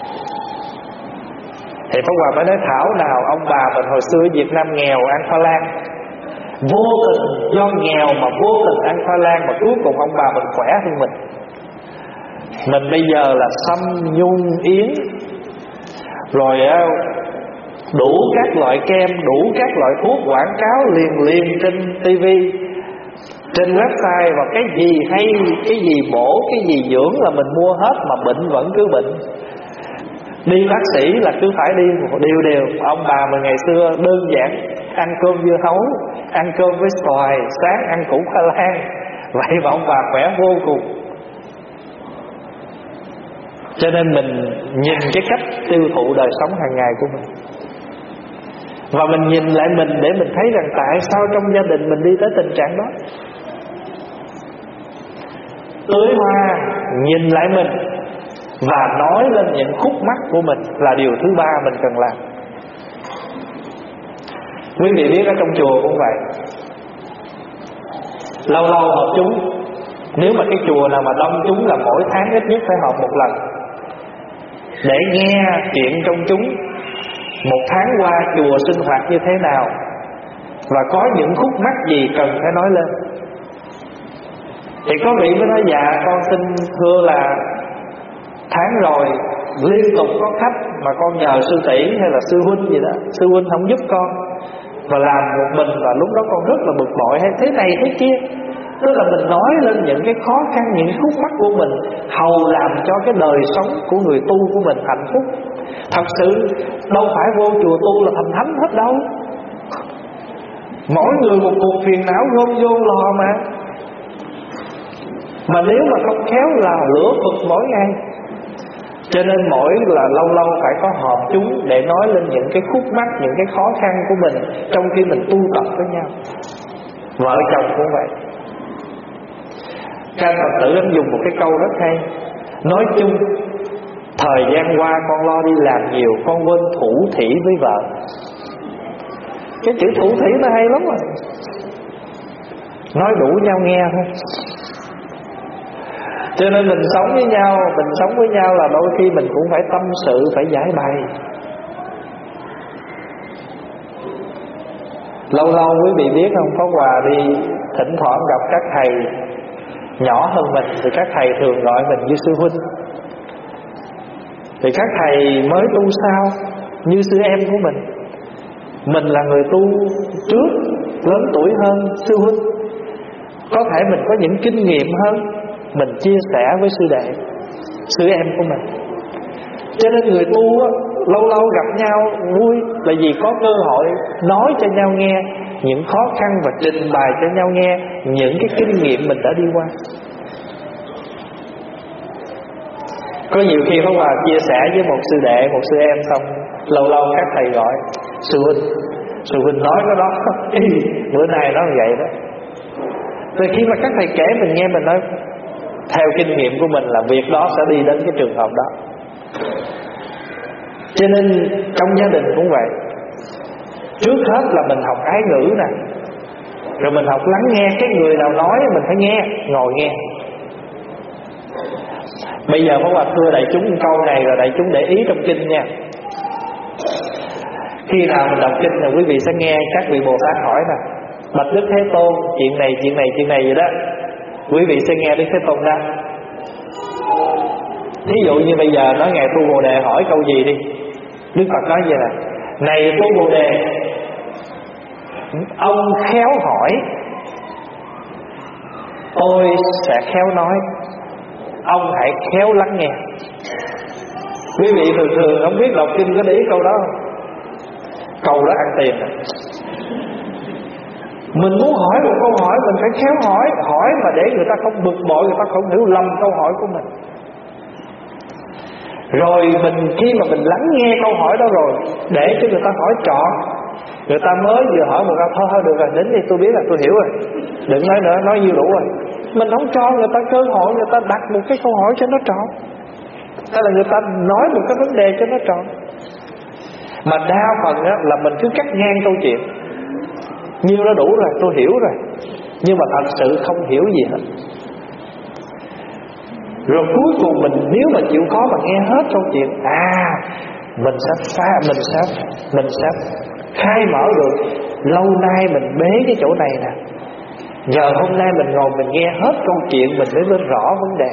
Thì Pháp Hòa mới nói thảo nào ông bà mình hồi xưa ở Việt Nam nghèo ăn khoai lang, vô tình do nghèo mà vô tình ăn khoai lang mà cuối cùng ông bà mình khỏe hơn mình. Mình bây giờ là sâm nhung yến, rồi đủ các loại kem, đủ các loại thuốc quảng cáo liền trên TV. trên website, và cái gì hay, cái gì bổ, cái gì dưỡng là mình mua hết, mà bệnh vẫn cứ bệnh. Đi bác sĩ là cứ phải đi một đều. Ông bà mình ngày xưa đơn giản, ăn cơm dưa hấu, ăn cơm với xoài, sáng ăn củ khoai lang. Vậy mà ông bà khỏe vô cùng. Cho nên mình nhìn cái cách tiêu thụ đời sống hàng ngày của mình, và mình nhìn lại mình để mình thấy rằng tại sao trong gia đình mình đi tới tình trạng đó. Tưới hoa, nhìn lại mình và nói lên những khúc mắc của mình là điều thứ ba mình cần làm. Quý vị biết ở trong chùa cũng vậy, lâu lâu họp chúng. Nếu mà cái chùa nào mà đông chúng là mỗi tháng ít nhất phải họp một lần, để nghe chuyện trong chúng một tháng qua chùa sinh hoạt như thế nào, và có những khúc mắc gì cần phải nói lên. Thì có vị mới nói: dạ con xin thưa là tháng rồi liên tục có khách mà con nhờ sư tỷ hay là sư huynh gì đó, sư huynh không giúp con, và làm một mình, và lúc đó con rất là bực bội hay thế này thế kia. Tức là mình nói lên những cái khó khăn, những khúc mắc của mình, hầu làm cho cái đời sống của người tu của mình hạnh phúc. Thật sự đâu phải vô chùa tu là thành thánh hết đâu. Mỗi người một cuộc phiền não gom vô lò mà nếu mà không khéo là lửa vực mỗi ngày. Cho nên mỗi là lâu lâu phải có họp chúng để nói lên những cái khúc mắc, những cái khó khăn của mình trong khi mình tu tập với nhau. Vợ chồng cũng vậy. Các Phật tử anh dùng một cái câu rất hay, nói chung thời gian qua con lo đi làm nhiều, con quên thủ thỉ với vợ. Cái chữ thủ thỉ nó hay lắm rồi, nói đủ nhau nghe thôi. Cho nên mình sống với nhau là đôi khi mình cũng phải tâm sự, phải giải bày. Lâu lâu quý vị biết không, có Hòa đi thỉnh thoảng gặp các thầy nhỏ hơn mình, thì các thầy thường gọi mình như sư huynh. Thì các thầy mới tu sao như sư em của mình là người tu trước, lớn tuổi hơn sư huynh, có thể mình có những kinh nghiệm hơn, mình chia sẻ với sư đệ, sư em của mình. Cho nên người tu á, lâu lâu gặp nhau vui là vì có cơ hội nói cho nhau nghe những khó khăn và trình bày cho nhau nghe những cái kinh nghiệm mình đã đi qua. Có nhiều khi Pháp Hòa chia sẻ với một sư đệ, một sư em, xong lâu lâu các thầy gọi: sư huynh nói cái đó bữa nay nó như vậy đó. Rồi khi mà các thầy kể mình nghe, mình nói theo kinh nghiệm của mình là việc đó sẽ đi đến cái trường hợp đó. Cho nên trong gia đình cũng vậy. Trước hết là mình học ái ngữ nè, rồi mình học lắng nghe. Cái người nào nói mình phải nghe, ngồi nghe. Bây giờ Pháp Hòa thưa đại chúng câu này, rồi đại chúng để ý trong kinh nha. Khi nào mình đọc kinh là quý vị sẽ nghe các vị Bồ Tát hỏi nè: bạch Đức Thế Tôn, chuyện này vậy đó. Quý vị sẽ nghe Đức Thế Tôn đáp. Thí dụ như bây giờ nói Ngài Tu Bồ Đề hỏi câu gì đi, Đức Phật nói vậy nè: này Tu Bồ Đề, ông khéo hỏi, tôi sẽ khéo nói, ông hãy khéo lắng nghe. Quý vị thường không biết đọc kinh có để ý câu đó không? Câu đó ăn tiền. Mình muốn hỏi một câu hỏi mình phải khéo hỏi mà để người ta không bực bội, người ta không hiểu lầm câu hỏi của mình. Rồi khi mà mình lắng nghe câu hỏi đó rồi, để cho người ta hỏi trọn. Người ta mới vừa hỏi một câu thôi được rồi, đến đi tôi biết là tôi hiểu rồi, đừng nói nữa, nói nhiêu đủ rồi. Mình không cho người ta cơ hội, người ta đặt một cái câu hỏi cho nó trọn, hay là người ta nói một cái vấn đề cho nó trọn. Mà đa phần đó là mình cứ cắt ngang câu chuyện, nhiêu nó đủ rồi, tôi hiểu rồi, nhưng mà thật sự không hiểu gì hết. Rồi cuối cùng nếu mà chịu khó mà nghe hết câu chuyện, mình sẽ khai mở được. Lâu nay mình bế cái chỗ này nè, giờ hôm nay mình ngồi mình nghe hết câu chuyện, mình mới lên rõ vấn đề.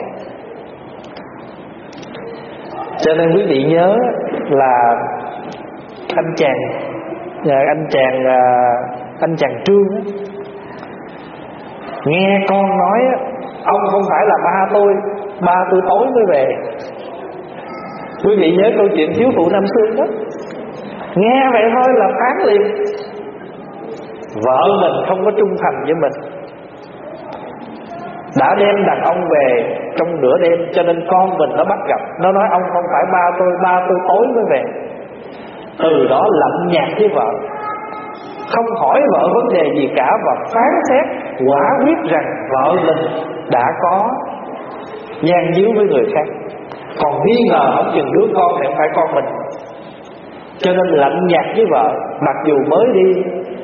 Cho nên quý vị nhớ là anh chàng Trương á, Nghe con nói ông không phải là ba tôi tối mới về. Quý vị nhớ câu chuyện thiếu phụ năm xưa đó. Nghe vậy thôi là phán liền. Vợ mình không có trung thành với mình, đã đem đàn ông về trong nửa đêm, cho nên con mình nó bắt gặp. Nó nói ông không phải ba tôi tối mới về. Từ đó lạnh nhạt với vợ, không hỏi vợ vấn đề gì cả, và phán xét quả quyết rằng vợ mình đã có gian díu với người khác. Còn nghi ngờ không chừng đứa con này không phải con mình, cho nên lạnh nhạt với vợ. Mặc dù mới đi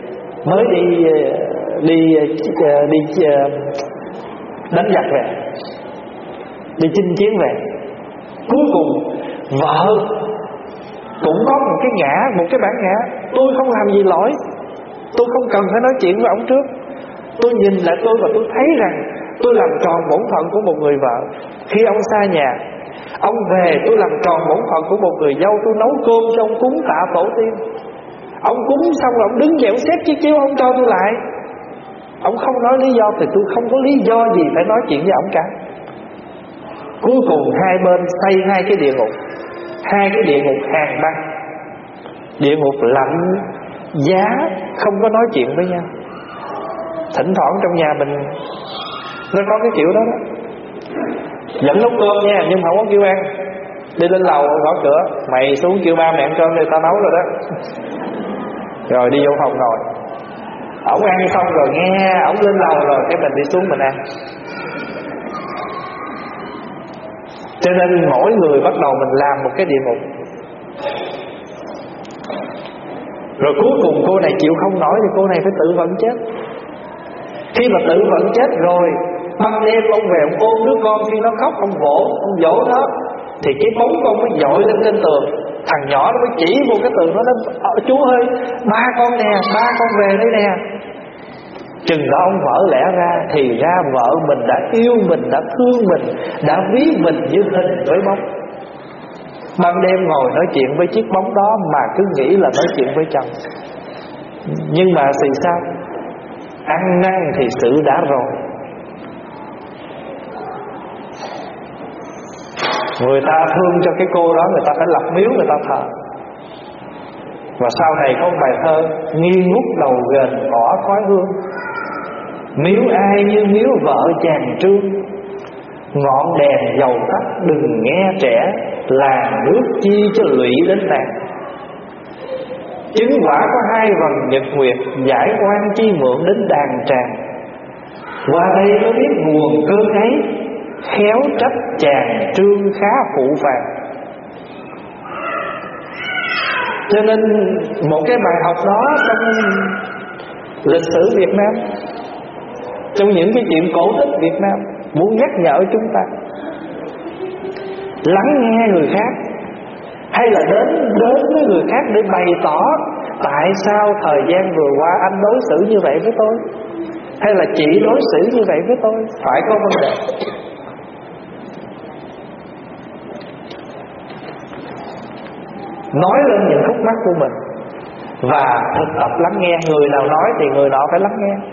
đánh giặc về, đi chinh chiến về, cuối cùng vợ cũng có một cái bản ngã. Tôi không làm gì lỗi, tôi không cần phải nói chuyện với ông trước. Tôi nhìn lại tôi và tôi thấy rằng tôi làm tròn bổn phận của một người vợ. Khi ông xa nhà, ông về, tôi làm tròn bổn phận của một người dâu. Tôi nấu cơm cho ông cúng tạ tổ tiên. Ông cúng xong rồi ông đứng dậy, ông xếp chiếc chiếu, ông cho tôi lại. Ông không nói lý do thì tôi không có lý do gì phải nói chuyện với ông cả. Cuối cùng hai bên xây hai cái địa ngục, hai cái địa ngục hàng băng. Địa ngục lạnh giá, không có nói chuyện với nhau. Thỉnh thoảng trong nhà mình nó có cái kiểu đó đó. Vẫn nấu cơm nha, nhưng không có kêu ăn. Đi lên lầu gõ cửa, mày xuống kêu ba mẹ ăn cơm thì tao nấu rồi đó. Rồi đi vô phòng ngồi. Ổng ăn xong rồi nghe ổng lên lầu rồi, cái mình đi xuống mình ăn. Cho nên mỗi người bắt đầu mình làm một cái địa ngục. Rồi cuối cùng cô này chịu không nổi thì cô này phải tự vẫn chết. Khi mà tự vẫn chết rồi, ban đêm ông về ông ôm đứa con, khi nó khóc ông vỗ nó, thì cái bóng con mới dội lên trên tường. Thằng nhỏ nó mới chỉ vô cái tường, nó nói chú ơi, ba con về đây nè. Chừng đó ông vỡ lẽ ra, thì ra vợ mình đã yêu mình, đã thương mình, đã ví mình như hình với bóng. Ban đêm ngồi nói chuyện với chiếc bóng đó mà cứ nghĩ là nói chuyện với chồng. Nhưng mà thì sao? Ăn năn thì sự đã rồi. Người ta thương cho cái cô đó, người ta phải lập miếu người ta thờ. Và sau này có một bài thơ: nghi ngút đầu ghềnh tỏ khói hương, miếu ai như miếu vợ chàng Trương. Ngọn đèn dầu tắt đừng nghe trẻ, làng nước chi cho lụy đến nàng. Chứng quả có hai vầng nhật nguyệt, giải oan chi mượn đến đàn tràng. Qua đây mới biết nguồn cơn ấy, khéo trách chàng Trương khá phụ phàng. Cho nên một cái bài học đó trong lịch sử Việt Nam, trong những cái chuyện cổ tích Việt Nam, muốn nhắc nhở chúng ta lắng nghe người khác, hay là đến với người khác để bày tỏ tại sao thời gian vừa qua anh đối xử như vậy với tôi, hay là chị đối xử như vậy với tôi, phải có vấn đề. Nói lên những khúc mắc của mình và thực tập lắng nghe. Người nào nói thì người đó phải lắng nghe.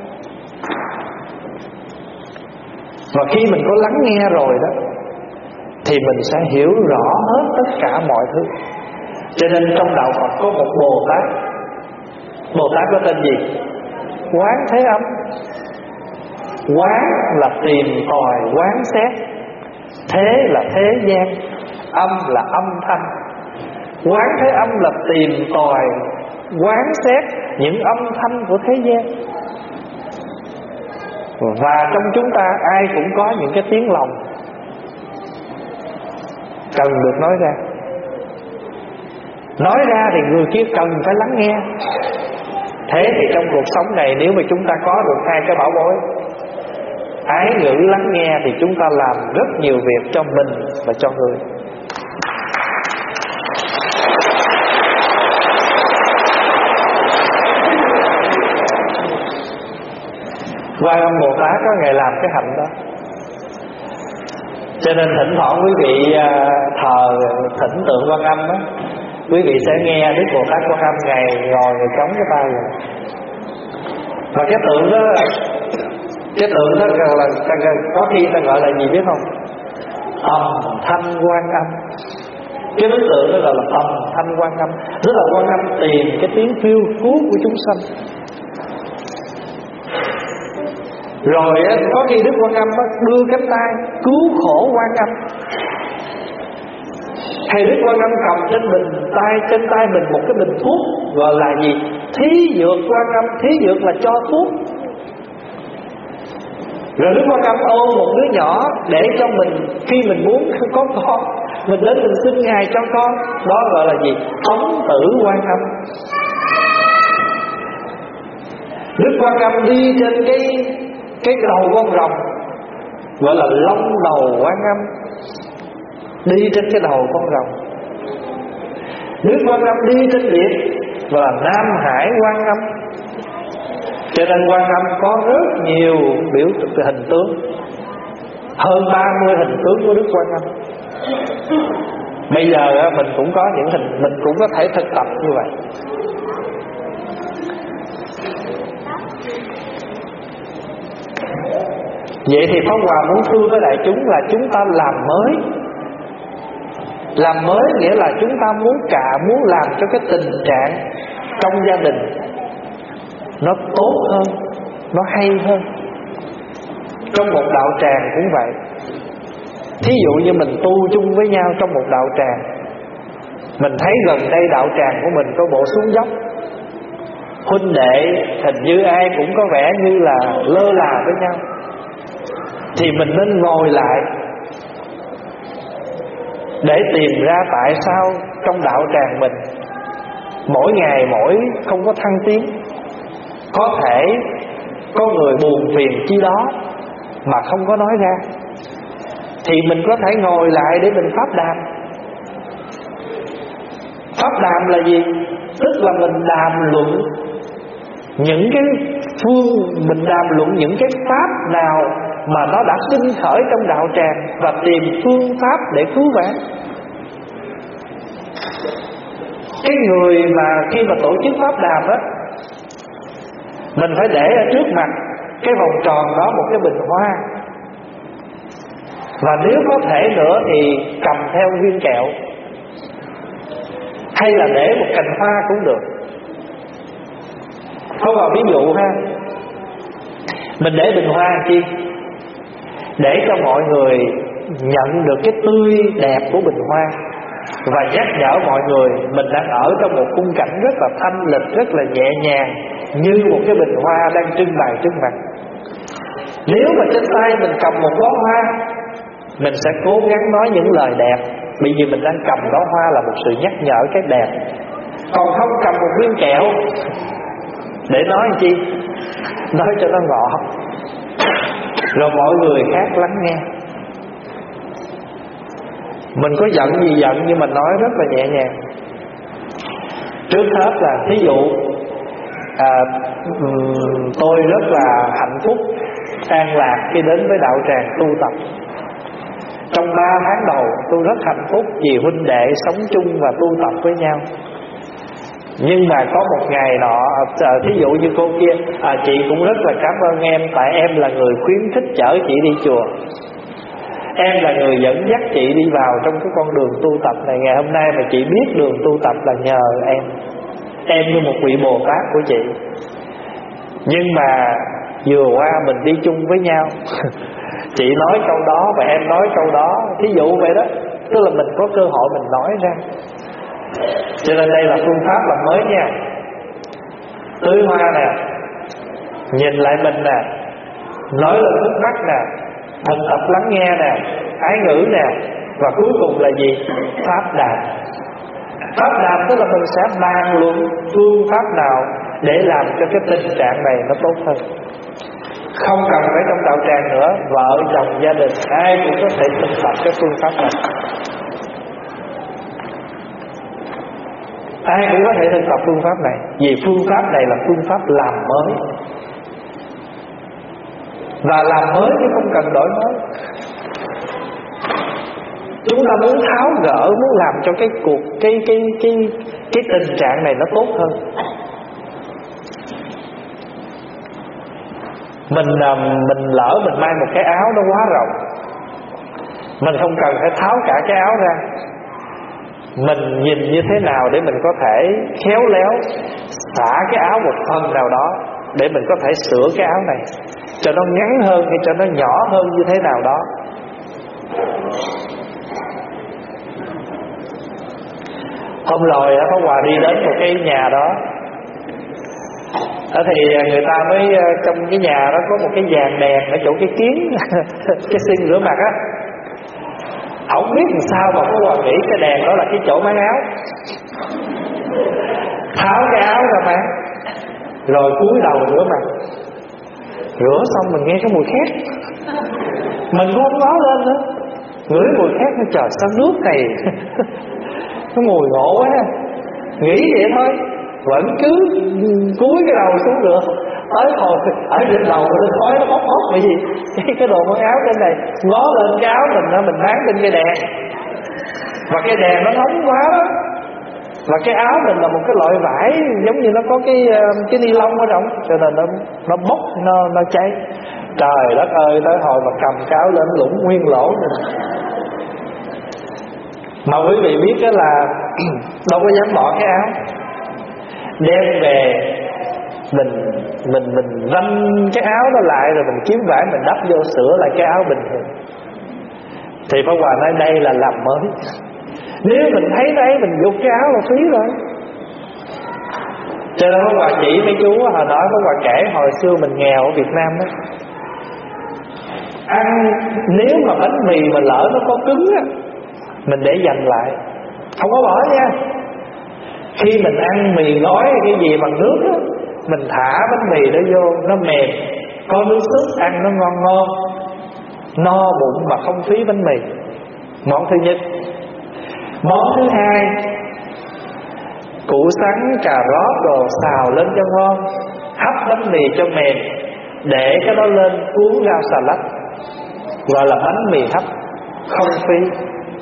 Và khi mình có lắng nghe rồi đó, thì mình sẽ hiểu rõ hết tất cả mọi thứ. Cho nên trong đạo Phật có một Bồ Tát. Bồ Tát có tên gì? Quán Thế Âm. Quán là tìm tòi quán xét, thế là thế gian, âm là âm thanh. Quán Thế Âm là tìm tòi quán xét những âm thanh của thế gian. Và trong chúng ta ai cũng có những cái tiếng lòng cần được nói ra. Nói ra thì người kia cần phải lắng nghe. Thế thì trong cuộc sống này, nếu mà chúng ta có được hai cái bảo bối, ái ngữ lắng nghe, thì chúng ta làm rất nhiều việc cho mình và cho người. Quan Âm Bồ Tát có ngày làm cái hạnh đó. Cho nên thỉnh thoảng quý vị thờ thỉnh tượng Quan Âm đó, quý vị sẽ nghe Đức Bồ Tát Quan Âm ngày ngồi chống cái tay rồi. Và cái tượng đó Cái tượng đó là có khi ta gọi là gì biết không? Âm thanh Quan Âm. Cái đối tượng đó gọi là âm thanh Quan Âm, tức là Quan Âm tìm cái tiếng kêu cứu của chúng sanh. Rồi có khi Đức Quan Âm đưa cánh tay cứu khổ Quan Âm, hay Đức Quan Âm cầm trên tay mình một cái bình thuốc gọi là gì? Thí dược Quan Âm. Thí dược là cho thuốc. Rồi Đức Quan Âm ôm một đứa nhỏ để cho mình, khi mình muốn có con, mình đến mình xin Ngài cho con. Đó gọi là gì? Ống tử Quan Âm. Đức Quan Âm đi trên cái đầu con rồng, gọi là long đầu Quan Âm, đi trên cái đầu con rồng. Đức Quan Âm đi trên biển, gọi là Nam Hải Quan Âm. Cho nên Quan Âm có rất nhiều biểu hình tướng, hơn 30 hình tướng của Đức Quan Âm. Bây giờ mình cũng có những hình, mình cũng có thể thực tập như vậy. Vậy thì Pháp Hòa muốn thưa với đại chúng là chúng ta làm mới. Làm mới nghĩa là chúng ta muốn làm cho cái tình trạng trong gia đình nó tốt hơn, nó hay hơn. Trong một đạo tràng cũng vậy. Thí dụ như mình tu chung với nhau trong một đạo tràng, mình thấy gần đây đạo tràng của mình có bộ xuống dốc, huynh đệ hình như ai cũng có vẻ như là lơ là với nhau, thì mình nên ngồi lại để tìm ra tại sao trong đạo tràng mình mỗi ngày mỗi không có thăng tiến. Có thể có người buồn phiền chi đó mà không có nói ra, thì mình có thể ngồi lại để mình pháp đàm. Pháp đàm là gì? Tức là mình đàm luận những cái mình đàm luận những cái pháp nào mà nó đã sinh khởi trong đạo tràng, và tìm phương pháp để cứu vãn. Cái người mà khi mà tổ chức pháp đàm á, mình phải để ở trước mặt cái vòng tròn đó một cái bình hoa, và nếu có thể nữa thì cầm theo viên kẹo, hay là để một cành hoa cũng được. Có vào ví dụ ha, mình để bình hoa chi? Để cho mọi người nhận được cái tươi đẹp của bình hoa, và nhắc nhở mọi người mình đang ở trong một khung cảnh rất là thanh lịch, rất là nhẹ nhàng, như một cái bình hoa đang trưng bày trước mặt. Nếu mà trên tay mình cầm một bó hoa, mình sẽ cố gắng nói những lời đẹp, bởi vì mình đang cầm bó hoa là một sự nhắc nhở cái đẹp. Còn không cầm một viên kẹo để nói chi? Nói cho nó ngọt, rồi mọi người khác lắng nghe. Mình có giận gì giận, nhưng mà nói rất là nhẹ nhàng. Trước hết là thí dụ tôi rất là hạnh phúc, an lạc khi đến với đạo tràng tu tập. Trong 3 tháng đầu tôi rất hạnh phúc vì huynh đệ sống chung và tu tập với nhau. Nhưng mà có một ngày nọ, thí dụ như cô kia, chị cũng rất là cảm ơn em, tại em là người khuyến khích chở chị đi chùa, em là người dẫn dắt chị đi vào trong cái con đường tu tập này. Ngày hôm nay mà chị biết đường tu tập là nhờ em như một vị Bồ Tát của chị. Nhưng mà vừa qua mình đi chung với nhau chị nói câu đó và em nói câu đó, thí dụ vậy đó, tức là mình có cơ hội mình nói ra. Cho nên đây là phương pháp làm mới nha. Tưới hoa nè, nhìn lại mình nè, nói lên nước mắt nè, thực tập lắng nghe nè, ái ngữ nè, và cuối cùng là gì? Pháp đàm. Pháp đàm tức là mình sẽ bàn luận phương pháp nào để làm cho cái tình trạng này nó tốt hơn. Không cần phải trong đạo tràng nữa, vợ chồng gia đình ai cũng có thể thực tập cái phương pháp này. Ai cũng có thể thực tập phương pháp này, vì phương pháp này là phương pháp làm mới. Và làm mới chứ không cần đổi mới. Chúng ta muốn tháo gỡ, muốn làm cho cái tình trạng này nó tốt hơn. Mình lỡ mình mang một cái áo nó quá rộng, mình không cần phải tháo cả cái áo ra. Mình nhìn như thế nào để mình có thể khéo léo xả cái áo một phần nào đó, để mình có thể sửa cái áo này cho nó ngắn hơn hay cho nó nhỏ hơn như thế nào đó. Hôm rồi Pháp Hòa đi đến một cái nhà đó, thì người ta mới trong cái nhà đó có một cái dàn đèn ở chỗ cái kiến cái xin rửa mặt á. Không biết làm sao mà Pháp Hòa nghĩ cái đèn đó là cái chỗ mang áo. Tháo cái áo ra mang, rồi cúi đầu rửa mặt. Rửa xong mình nghe cái mùi khét, mình cũng không ngó lên nữa, ngửi mùi khét, nó trời sao nước này nó mùi ngộ quá. Nghĩ vậy thôi, vẫn cứ cúi cái đầu xuống rửa. Tới hồi ở trên đầu nó khói nó bốc bởi vì cái đồ mặc áo trên này, ngó lên cái áo mình bán trên cái đèn, và cái đèn nó nóng quá đó, và cái áo mình là một cái loại vải giống như nó có cái ni lông ở trong, cho nên nó bốc, nó cháy. Trời đất ơi, tới hồi mà cầm cái áo lên lũng nguyên lỗ rồi. Mà quý vị biết đó là đâu có dám bỏ cái áo, đem về mình râm cái áo đó lại, rồi mình kiếm vải mình đắp vô sửa lại cái áo bình thường. Thì Pháp Hòa nói đây là làm mới. Nếu mình thấy đấy mình dục cái áo là phí rồi. Cho nên Pháp Hòa chỉ mấy chú hồi nói, Pháp Hòa kể hồi xưa mình nghèo ở Việt Nam đó, ăn nếu mà bánh mì mà lỡ nó có cứng á, mình để dành lại, không có bỏ nha. Khi mình ăn mì gói hay cái gì bằng nước á, mình thả bánh mì đó vô, nó mềm, có nước súp, ăn nó ngon ngon, no bụng mà không phí bánh mì. Món thứ nhất. Món thứ hai, củ sắn, cà rốt đồ xào lên cho ngon, hấp bánh mì cho mềm, để cái đó lên cuốn rau xà lách, gọi là bánh mì hấp, không phí.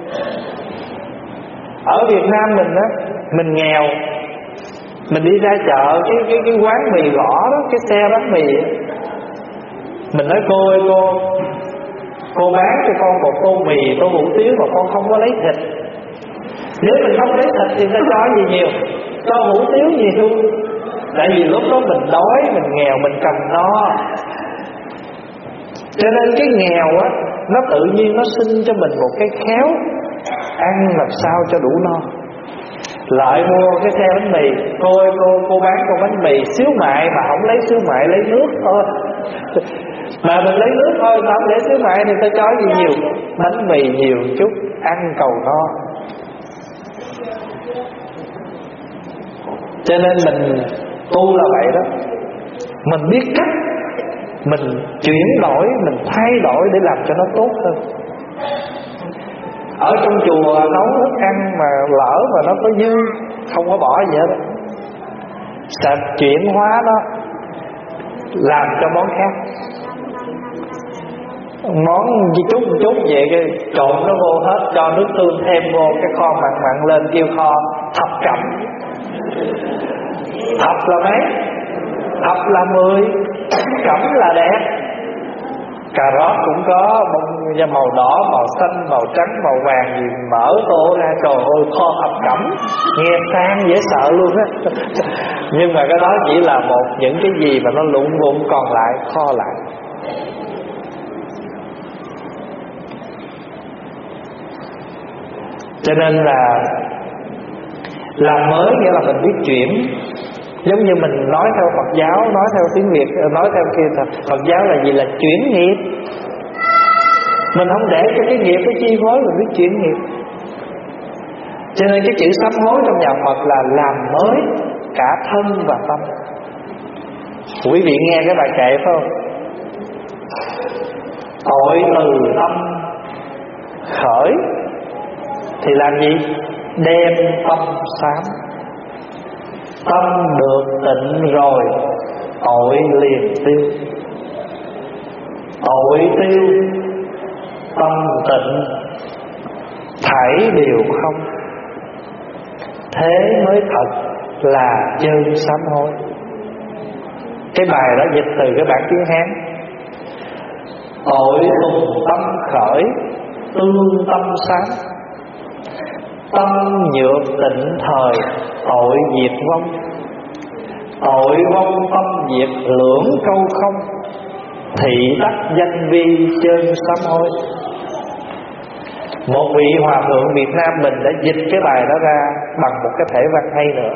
Ở Việt Nam mình á, mình nghèo, mình đi ra chợ cái quán mì gõ đó, cái xe bánh mì á, mình nói cô ơi cô bán cho con một tô mì, tô hủ tiếu mà con không có lấy thịt. Nếu mình không lấy thịt thì ta cho gì nhiều, cho hủ tiếu nhiều. Tại vì lúc đó mình đói, mình nghèo, mình cần no. Cho nên cái nghèo á, nó tự nhiên nó sinh cho mình một cái khéo ăn làm sao cho đủ no. Lại mua cái xe bánh mì, cô ơi cô bán con bánh mì xíu mại mà không lấy xíu mại, lấy nước thôi. Mà mình lấy nước thôi mà không để xíu mại thì ta cho gì nhiều. Bánh mì nhiều chút, ăn cầu no. Cho nên mình tu là vậy đó. Mình biết cách mình chuyển đổi, mình thay đổi để làm cho nó tốt hơn. Ở trong chùa nấu thức ăn mà lỡ mà nó có dư, không có bỏ gì hết, sẽ chuyển hóa nó làm cho món khác. Món chút vậy cái trộn nó vô hết, cho nước tương thêm vô, cái kho mặn lên kêu kho thập cẩm. Thập là mấy? Thập là 10, cẩm là đẹp. Cà rốt cũng có màu đỏ, màu xanh, màu trắng, màu vàng gì mở tô ra, trời ơi kho thập cẩm, nghe sang dễ sợ luôn á. Nhưng mà cái đó chỉ là một những cái gì mà nó lụng vụng, còn lại kho lại. Cho nên là làm mới nghĩa là mình biết chuyển. Giống như mình nói theo Phật giáo, nói theo tiếng Việt, nói theo kia Phật giáo là gì? Là chuyển nghiệp. Mình không để cho cái nghiệp cái chi phối, mình biết chuyển nghiệp. Cho nên cái chữ sám hối trong nhà Phật là làm mới cả thân và tâm. Quý vị nghe cái bài kệ phải không? Tội từ tâm khởi thì làm gì? Đem tâm sám. Tâm được tịnh rồi, tội liền tiêu. Tội tiêu, tâm tịnh, thảy đều không. Thế mới thật là chân sám hối. Cái bài đó dịch từ cái bản tiếng Hán. tội tùng tâm khởi, tương tâm sáng. Tâm nhược tịnh thời, tội diệt vong. Tội vong tâm diệt, lưỡng câu không. Thị đắc danh vi, chơn sám hối. Một vị hòa thượng Việt Nam mình đã dịch cái bài đó ra bằng một cái thể văn hay nữa.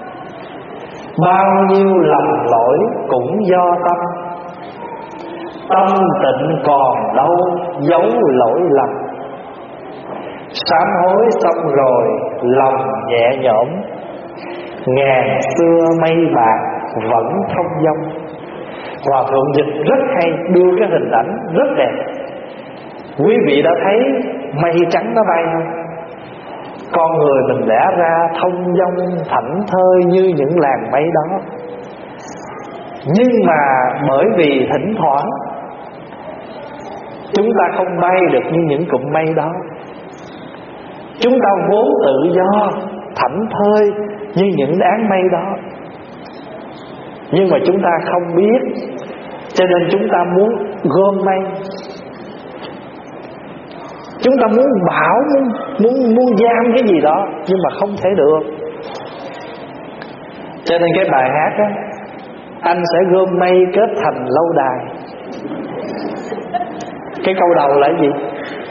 Bao nhiêu lầm lỗi cũng do tâm, tâm tịnh còn đâu giấu lỗi lầm. Sám hối xong rồi lòng nhẹ nhõm, ngàn xưa mây bạc vẫn thông dong. Hòa thượng dịch rất hay, đưa cái hình ảnh rất đẹp. Quý vị đã thấy mây trắng nó bay không? Con người mình lẽ ra thông dong thảnh thơi như những làn mây đó. Nhưng mà bởi vì thỉnh thoảng chúng ta không bay được như những cụm mây đó. Chúng ta vốn tự do, thảnh thơi như những đám mây đó, nhưng mà chúng ta không biết, cho nên chúng ta muốn gom mây. Chúng ta muốn bảo, muốn giam cái gì đó, nhưng mà không thể được. Cho nên cái bài hát á, anh sẽ gom mây kết thành lâu đài. Cái câu đầu là cái gì?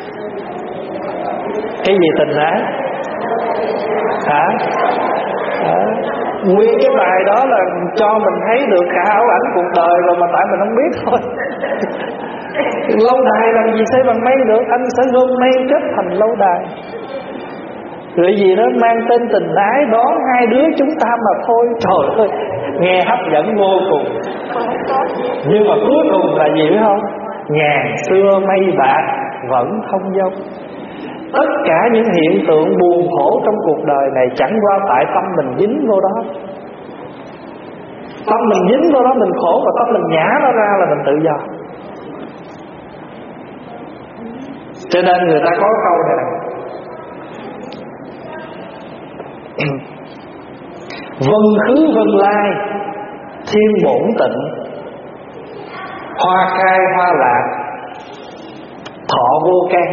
Cái gì tình ái? Hả? Nguyên cái bài đó là cho mình thấy được cả ảo ảnh cuộc đời rồi, mà tại mình không biết thôi. Lâu đài làm gì xây bằng mây được? Anh sẽ gom mây kết thành lâu đài. Rồi gì đó mang tên tình ái, đón hai đứa chúng ta mà thôi. Trời ơi, nghe hấp dẫn vô cùng. Nhưng mà cuối cùng là gì biết không? Ngàn xưa mây bạc vẫn thông dong. Tất cả những hiện tượng buồn khổ trong cuộc đời này chẳng qua tại tâm mình dính vô đó. Tâm mình dính vô đó mình khổ, và tâm mình nhả nó ra là mình tự do. Cho nên người ta có câu này nè: vân khứ vân lai, thiên bổn tịnh. Hoa khai hoa lạc, thọ vô can.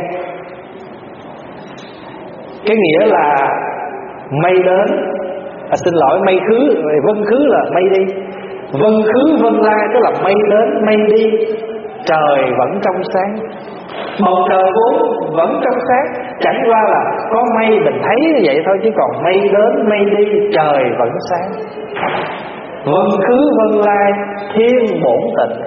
Cái nghĩa là mây đến, xin lỗi, mây khứ, vân khứ là mây đi. Vân khứ vân lai tức là mây đến mây đi, trời vẫn trong sáng. Bầu trời vốn vẫn trong sáng, chẳng qua là có mây mình thấy như vậy thôi, chứ còn mây đến mây đi, trời vẫn sáng. Vân khứ vân lai, thiên bổn tịnh.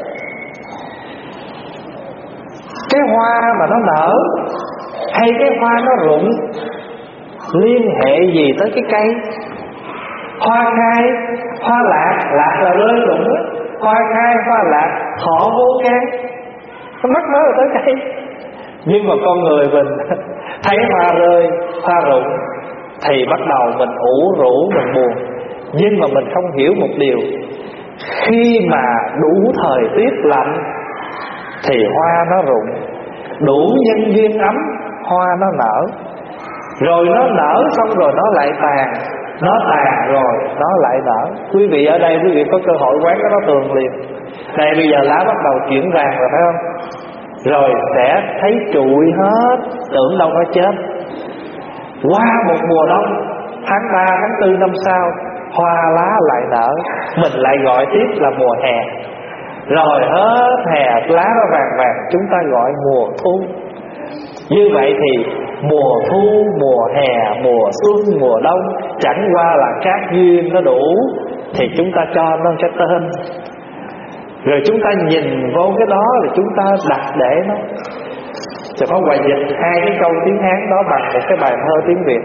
Cái hoa mà nó nở hay cái hoa nó rụng liên hệ gì tới cái cây? Hoa khai, hoa lạc, lạc là rơi rụng á. Hoa khai, hoa lạc, thọ vô can. Nó mắc mới tới cây. Nhưng mà con người mình thấy hoa rơi, hoa rụng thì bắt đầu mình ủ rũ, mình buồn. Nhưng mà mình không hiểu một điều: khi mà đủ thời tiết lạnh thì hoa nó rụng, đủ nhân duyên ấm hoa nó nở. Rồi nó nở xong rồi nó lại tàn, nó tàn rồi nó lại nở. Quý vị ở đây quý vị có cơ hội quán cái đó tường liền. Đây bây giờ lá bắt đầu chuyển vàng rồi phải không? Rồi sẽ thấy trụi hết, tưởng đâu nó chết. Qua một mùa đông, tháng 3, tháng 4 năm sau, hoa lá lại nở, mình lại gọi tiếp là mùa hè. Rồi hết hè, lá nó vàng vàng, chúng ta gọi mùa thu. Như vậy thì mùa thu, mùa hè, mùa xuân, mùa đông chẳng qua là các duyên nó đủ thì chúng ta cho nó cái tên. Rồi chúng ta nhìn vô cái đó rồi chúng ta đặt để nó. Cho có Hoài dịch hai cái câu tiếng Hán đó bằng một cái bài thơ tiếng Việt: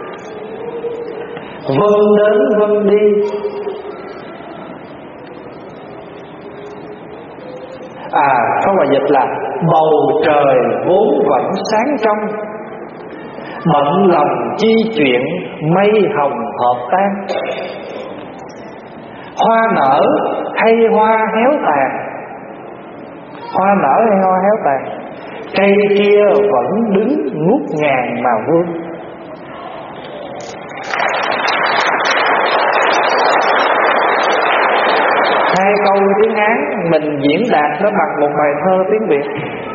vân đến vân đi. Có Hoài dịch là bầu trời vốn vẫn sáng trong, bận lòng chi chuyện mây hồng hợp tan. Hoa nở hay hoa héo tàn, hoa nở hay hoa héo tàn, cây kia vẫn đứng ngút ngàn mà vương. 2 câu tiếng Hán mình diễn đạt nó bằng một bài thơ tiếng Việt.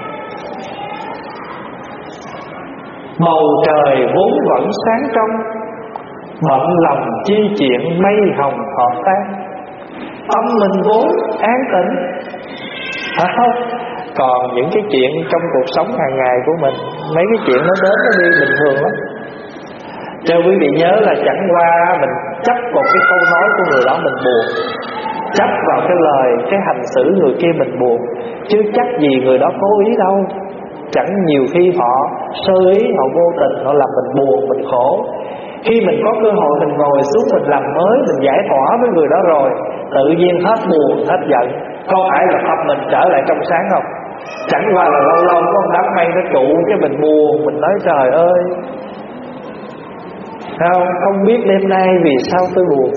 Bầu trời vốn vẫn sáng trong, bận lòng chi chuyện mây hồng họ tan. Tâm mình vốn an tịnh, phải không? Còn những cái chuyện trong cuộc sống hàng ngày của mình, mấy cái chuyện nó đến nó đi bình thường lắm. Cho quý vị nhớ là chẳng qua mình chấp một cái câu nói của người đó mình buồn, chấp vào cái lời, cái hành xử người kia mình buồn, chứ chắc gì người đó cố ý đâu. Chẳng nhiều khi họ sơ ý, họ vô tình, họ làm mình buồn, mình khổ. Khi mình có cơ hội mình ngồi xuống mình làm mới, mình giải tỏa với người đó rồi, tự nhiên hết buồn, hết giận. Có phải là tâm mình trở lại trong sáng không? Chẳng qua là lâu lâu có một đám mây nó trụ cái mình buồn, mình nói trời ơi, không biết đêm nay vì sao tôi buồn.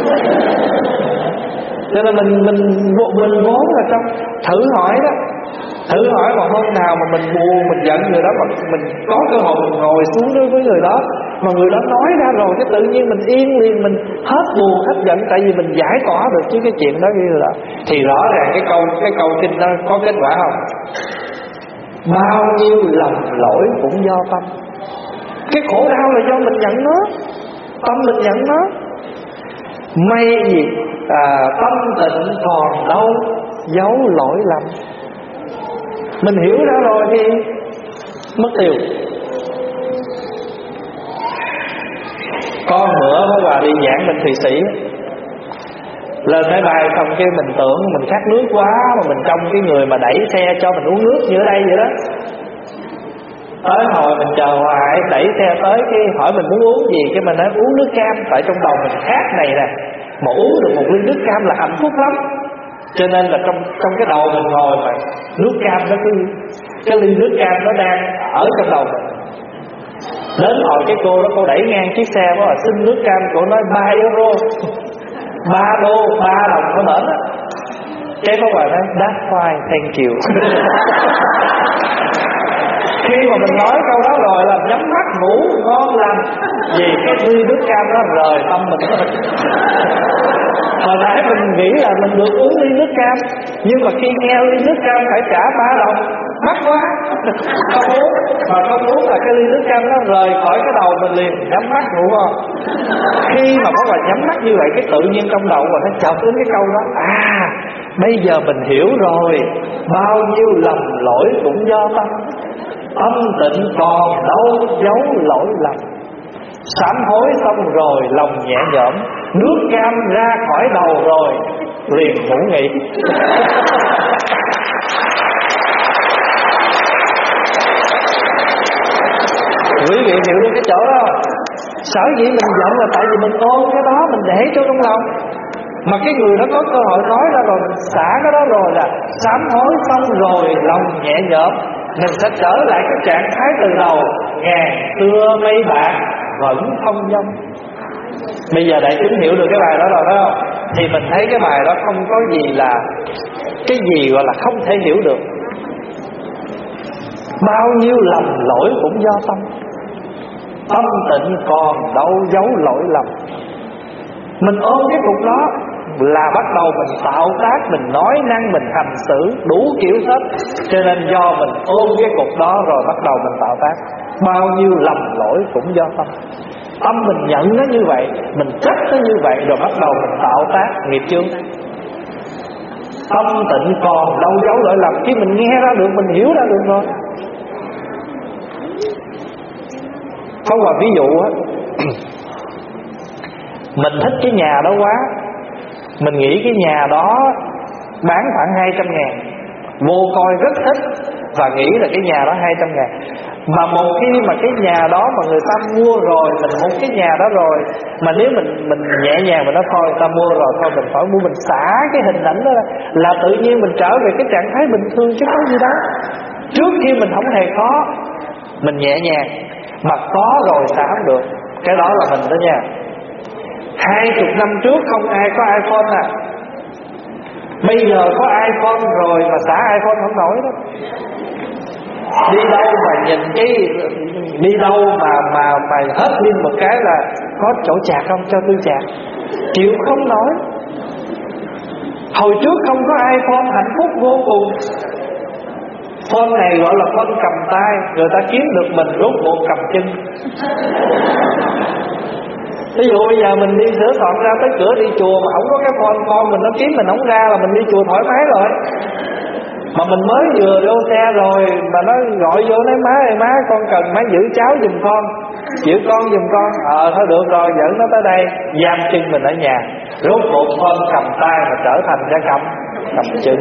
Cho nên mình vốn là trong. Thử hỏi đó, thử hỏi mà hôm nào mà mình buồn, mình giận người đó, mà mình có cơ hội mình ngồi xuống đối với người đó, mà người đó nói ra rồi, cái tự nhiên mình yên liền, mình hết buồn hết giận, tại vì mình giải tỏa được chứ cái chuyện đó như là. Thì rõ ràng cái câu kinh đó có kết quả không? Bao nhiêu lầm lỗi cũng do tâm. Cái khổ đau là do mình nhận nó, tâm mình nhận nó. May gì tâm tịnh còn đâu giấu lỗi lầm. Mình hiểu ra rồi thì mất tiêu. Con bữa có bà đi giảng bên Thụy Sĩ, lên máy bay xong cái mình tưởng mình khát nước quá, mà mình trong cái người mà đẩy xe cho mình uống nước như ở đây vậy đó. Tới hồi mình chờ hoài, đẩy xe tới cái hỏi mình muốn uống gì, cái mình nói uống nước cam, tại trong đầu mình khát này nè, mà uống được một ly nước cam là hạnh phúc lắm. Cho nên là trong cái đầu mình ngồi mà nước cam nó cứ, cái ly nước cam nó đang ở trong đầu mình. Đến hồi cái cô đó, cô đẩy ngang chiếc xe đó là xin nước cam, cô nói 3 euro, 3 đô, 3 đồng có mệt á. Cái có bà nói that's fine, thank you. Khi mà mình nói câu đó rồi là nhắm mắt ngủ ngon lành, vì cái ly nước cam nó rời tâm mình. Hồi nãy mình nghĩ là mình được uống ly nước cam, nhưng mà khi nghe ly nước cam phải trả 3 đồng, mắc quá, không uống. Mà không uống là cái ly nước cam nó rời khỏi cái đầu mình liền, nhắm mắt ngủ không. Khi mà có bà nhắm mắt như vậy, cái tự nhiên trong đầu mà nó chợt đến cái câu đó, bây giờ mình hiểu rồi, bao nhiêu lầm lỗi cũng do tâm. Tâm tịnh còn đâu giấu lỗi lầm. Sám hối xong rồi lòng nhẹ nhõm, nước cam ra khỏi đầu rồi liền ngủ nghỉ. Quý vị hiểu được cái chỗ đó. Sở dĩ mình giận là tại vì mình ôm cái đó, mình để cho trong lòng. Mà cái người đó có cơ hội nói ra rồi, mình xả cái đó rồi là sám hối xong rồi lòng nhẹ nhõm, mình sẽ trở lại cái trạng thái từ đầu, ngàn xưa mây bạc vẫn thông dong. Bây giờ đại chúng hiểu được cái bài đó rồi phải không? Thì mình thấy cái bài đó không có gì là, cái gì gọi là không thể hiểu được. Bao nhiêu lầm lỗi cũng do tâm. Tâm tịnh còn đâu giấu lỗi lầm. Mình ôm cái cục đó là bắt đầu mình tạo tác, mình nói năng, mình hành xử đủ kiểu hết. Cho nên do mình ôm cái cục đó rồi bắt đầu mình tạo tác. Bao nhiêu lầm lỗi cũng do tâm. Tâm mình nhận nó như vậy, mình chấp nó như vậy, rồi bắt đầu mình tạo tác nghiệp chướng. Tâm tịnh còn đâu giấu lỗi lầm. Khi mình nghe ra được, mình hiểu ra được rồi. Có một ví dụ á, mình thích cái nhà đó quá, mình nghĩ cái nhà đó bán khoảng 200.000, vô coi rất thích và nghĩ là cái nhà đó 200.000. Mà một khi mà cái nhà đó mà người ta mua rồi, mình muốn cái nhà đó rồi, mà nếu mình nhẹ nhàng mình nói thôi người ta mua rồi, thôi mình phải mua, mình xả cái hình ảnh đó là tự nhiên mình trở về cái trạng thái bình thường chứ có gì đó. Trước khi mình không hề có, mình nhẹ nhàng, mà có rồi xả không được. Cái đó là mình đó nha. 20 năm trước không ai có iPhone à, bây giờ có iPhone rồi mà xả iPhone không nổi đó. Đi đâu mà nhìn cái, đi đâu mà hết pin một cái là có chỗ chạc không, cho tôi chạc, chịu không nổi. Hồi trước không có iPhone, hạnh phúc vô cùng. Phone này gọi là phone cầm tay, người ta kiếm được mình rốt cuộc cầm chân. Ví dụ bây giờ mình đi sửa soạn ra tới cửa đi chùa mà không có cái phone, con mình nó kiếm mình không ra là mình đi chùa thoải mái rồi. Mà mình mới vừa vô xe rồi mà nó gọi vô nói má ơi má, con cần má giữ cháu giùm con, giữ con giùm con. Thôi được rồi, dẫn nó tới đây, giam chân mình ở nhà. Rốt cuộc phone cầm tay mà trở thành cái cầm chân.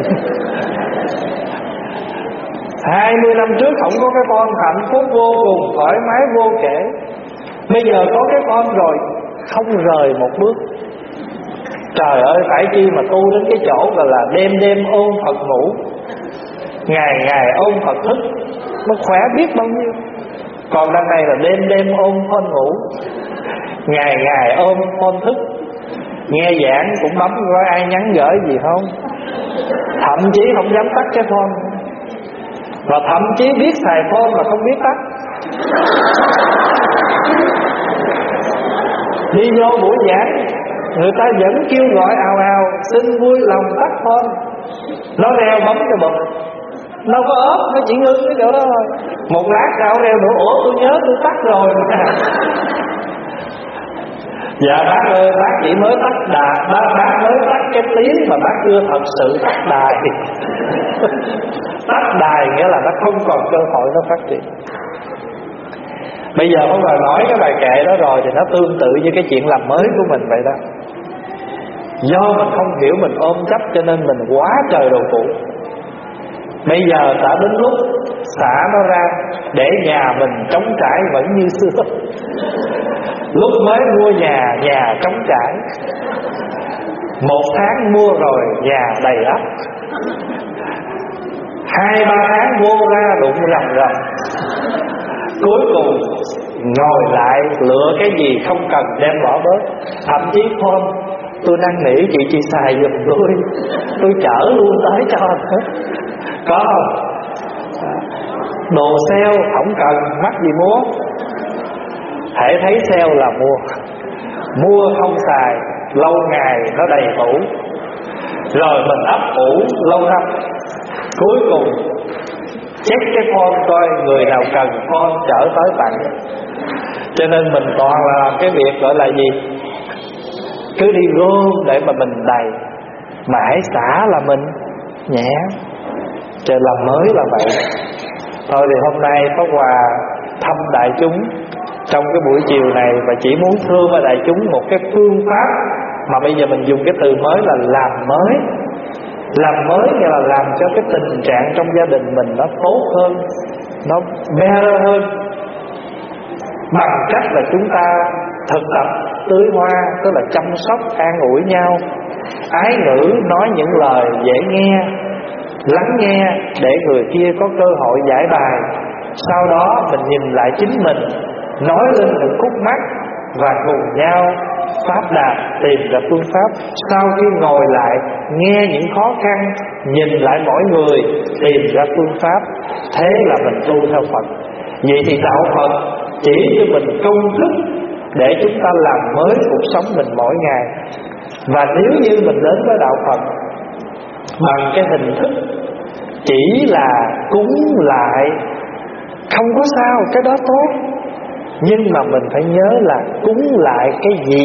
20 năm trước không có cái phone, hạnh phúc vô cùng, thoải mái vô kể. Bây giờ có cái phone rồi, không rời một bước. Trời ơi, phải chi mà tu đến cái chỗ gọi là đêm ôm Phật ngủ, ngày ôm Phật thức, nó khỏe biết bao nhiêu. Còn đằng này là đêm ôm phone ngủ, ngày ôm phone thức. Nghe giảng cũng bấm coi ai nhắn gửi gì không, thậm chí không dám tắt cái phone. Và thậm chí biết xài phone mà không biết tắt. Đi vô buổi giảng, người ta vẫn kêu gọi ào ào, xin vui lòng tắt phone. Nó reo bấm cho bực, nó có ốp, nó chỉ ngưng cái chỗ đó thôi. Một lát sau reo nữa, ủa tôi nhớ tôi tắt rồi mà. Dạ bác ơi, bác chỉ mới tắt đài, bác mới tắt cái tiếng mà bác chưa thật sự tắt đài. Tắt đài nghĩa là nó không còn cơ hội nó phát triển. Bây giờ ông bà nói cái bài kệ đó rồi thì nó tương tự như cái chuyện làm mới của mình vậy đó. Do mình không hiểu, mình ôm chấp cho nên mình quá trời đồ cũ. Bây giờ đã đến lúc xả nó ra để nhà mình trống trải vẫn như xưa. Lúc mới mua nhà trống trải, 1 tháng mua rồi nhà đầy ắp, 2-3 tháng mua ra đụng rầm. Cuối cùng ngồi lại lựa cái gì không cần đem bỏ bớt. Thậm chí phone tôi năn nỉ chị xài giùm tôi chở luôn tới cho hết. Có không? Đồ sale không cần, mắc gì mua. Hễ thấy sale là mua không xài, lâu ngày nó đầy tủ, rồi mình ấp ủ lâu năm. Cuối cùng check cái phone coi người nào cần phone chở tới tặng. Cho nên mình toàn là làm cái việc gọi là gì, cứ đi gom để mà mình đầy, mà hãy xả là mình nhẹ. Cho làm mới là vậy. Thôi thì hôm nay Pháp Hòa thăm đại chúng trong cái buổi chiều này, và chỉ muốn thưa với đại chúng một cái phương pháp mà bây giờ mình dùng cái từ mới là làm mới. Làm mới nghĩa là làm cho cái tình trạng trong gia đình mình nó tốt hơn, nó better hơn, bằng cách là chúng ta thực tập tưới hoa, tức là chăm sóc an ủi nhau, ái ngữ, nói những lời dễ nghe, lắng nghe để người kia có cơ hội giải bài. Sau đó mình nhìn lại chính mình, nói lên những khúc mắc và cùng nhau pháp đạt, tìm ra phương pháp. Sau khi ngồi lại nghe những khó khăn, nhìn lại mỗi người, tìm ra phương pháp. Thế là mình tu theo Phật. Vậy thì đạo Phật chỉ cho mình công thức để chúng ta làm mới cuộc sống mình mỗi ngày. Và nếu như mình đến với đạo Phật bằng cái hình thức chỉ là cúng lại, không có sao, cái đó tốt. Nhưng mà mình phải nhớ là cúng lại cái gì.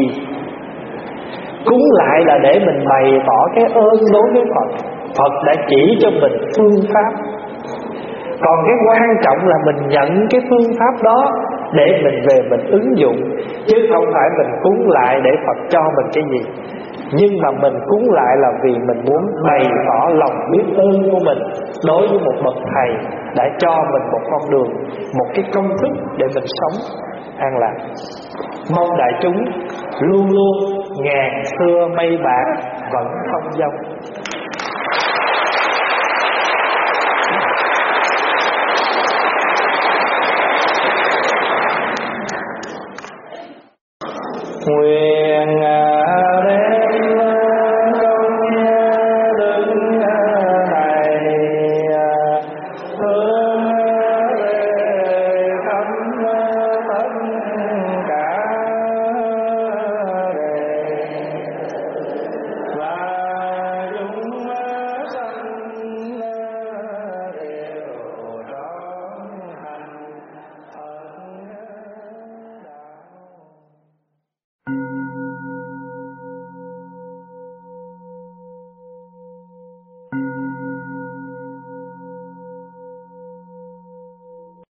Cúng lại là để mình bày tỏ cái ơn đối với Phật. Phật đã chỉ cho mình phương pháp. Còn cái quan trọng là mình nhận cái phương pháp đó để mình về mình ứng dụng, chứ không phải mình cúng lại để Phật cho mình cái gì. Nhưng mà mình cúng lại là vì mình muốn bày tỏ lòng biết ơn của mình đối với một bậc thầy đã cho mình một con đường, một cái công thức để mình sống an lạc. Mong đại chúng luôn luôn ngàn xưa mây bạc vẫn không dông.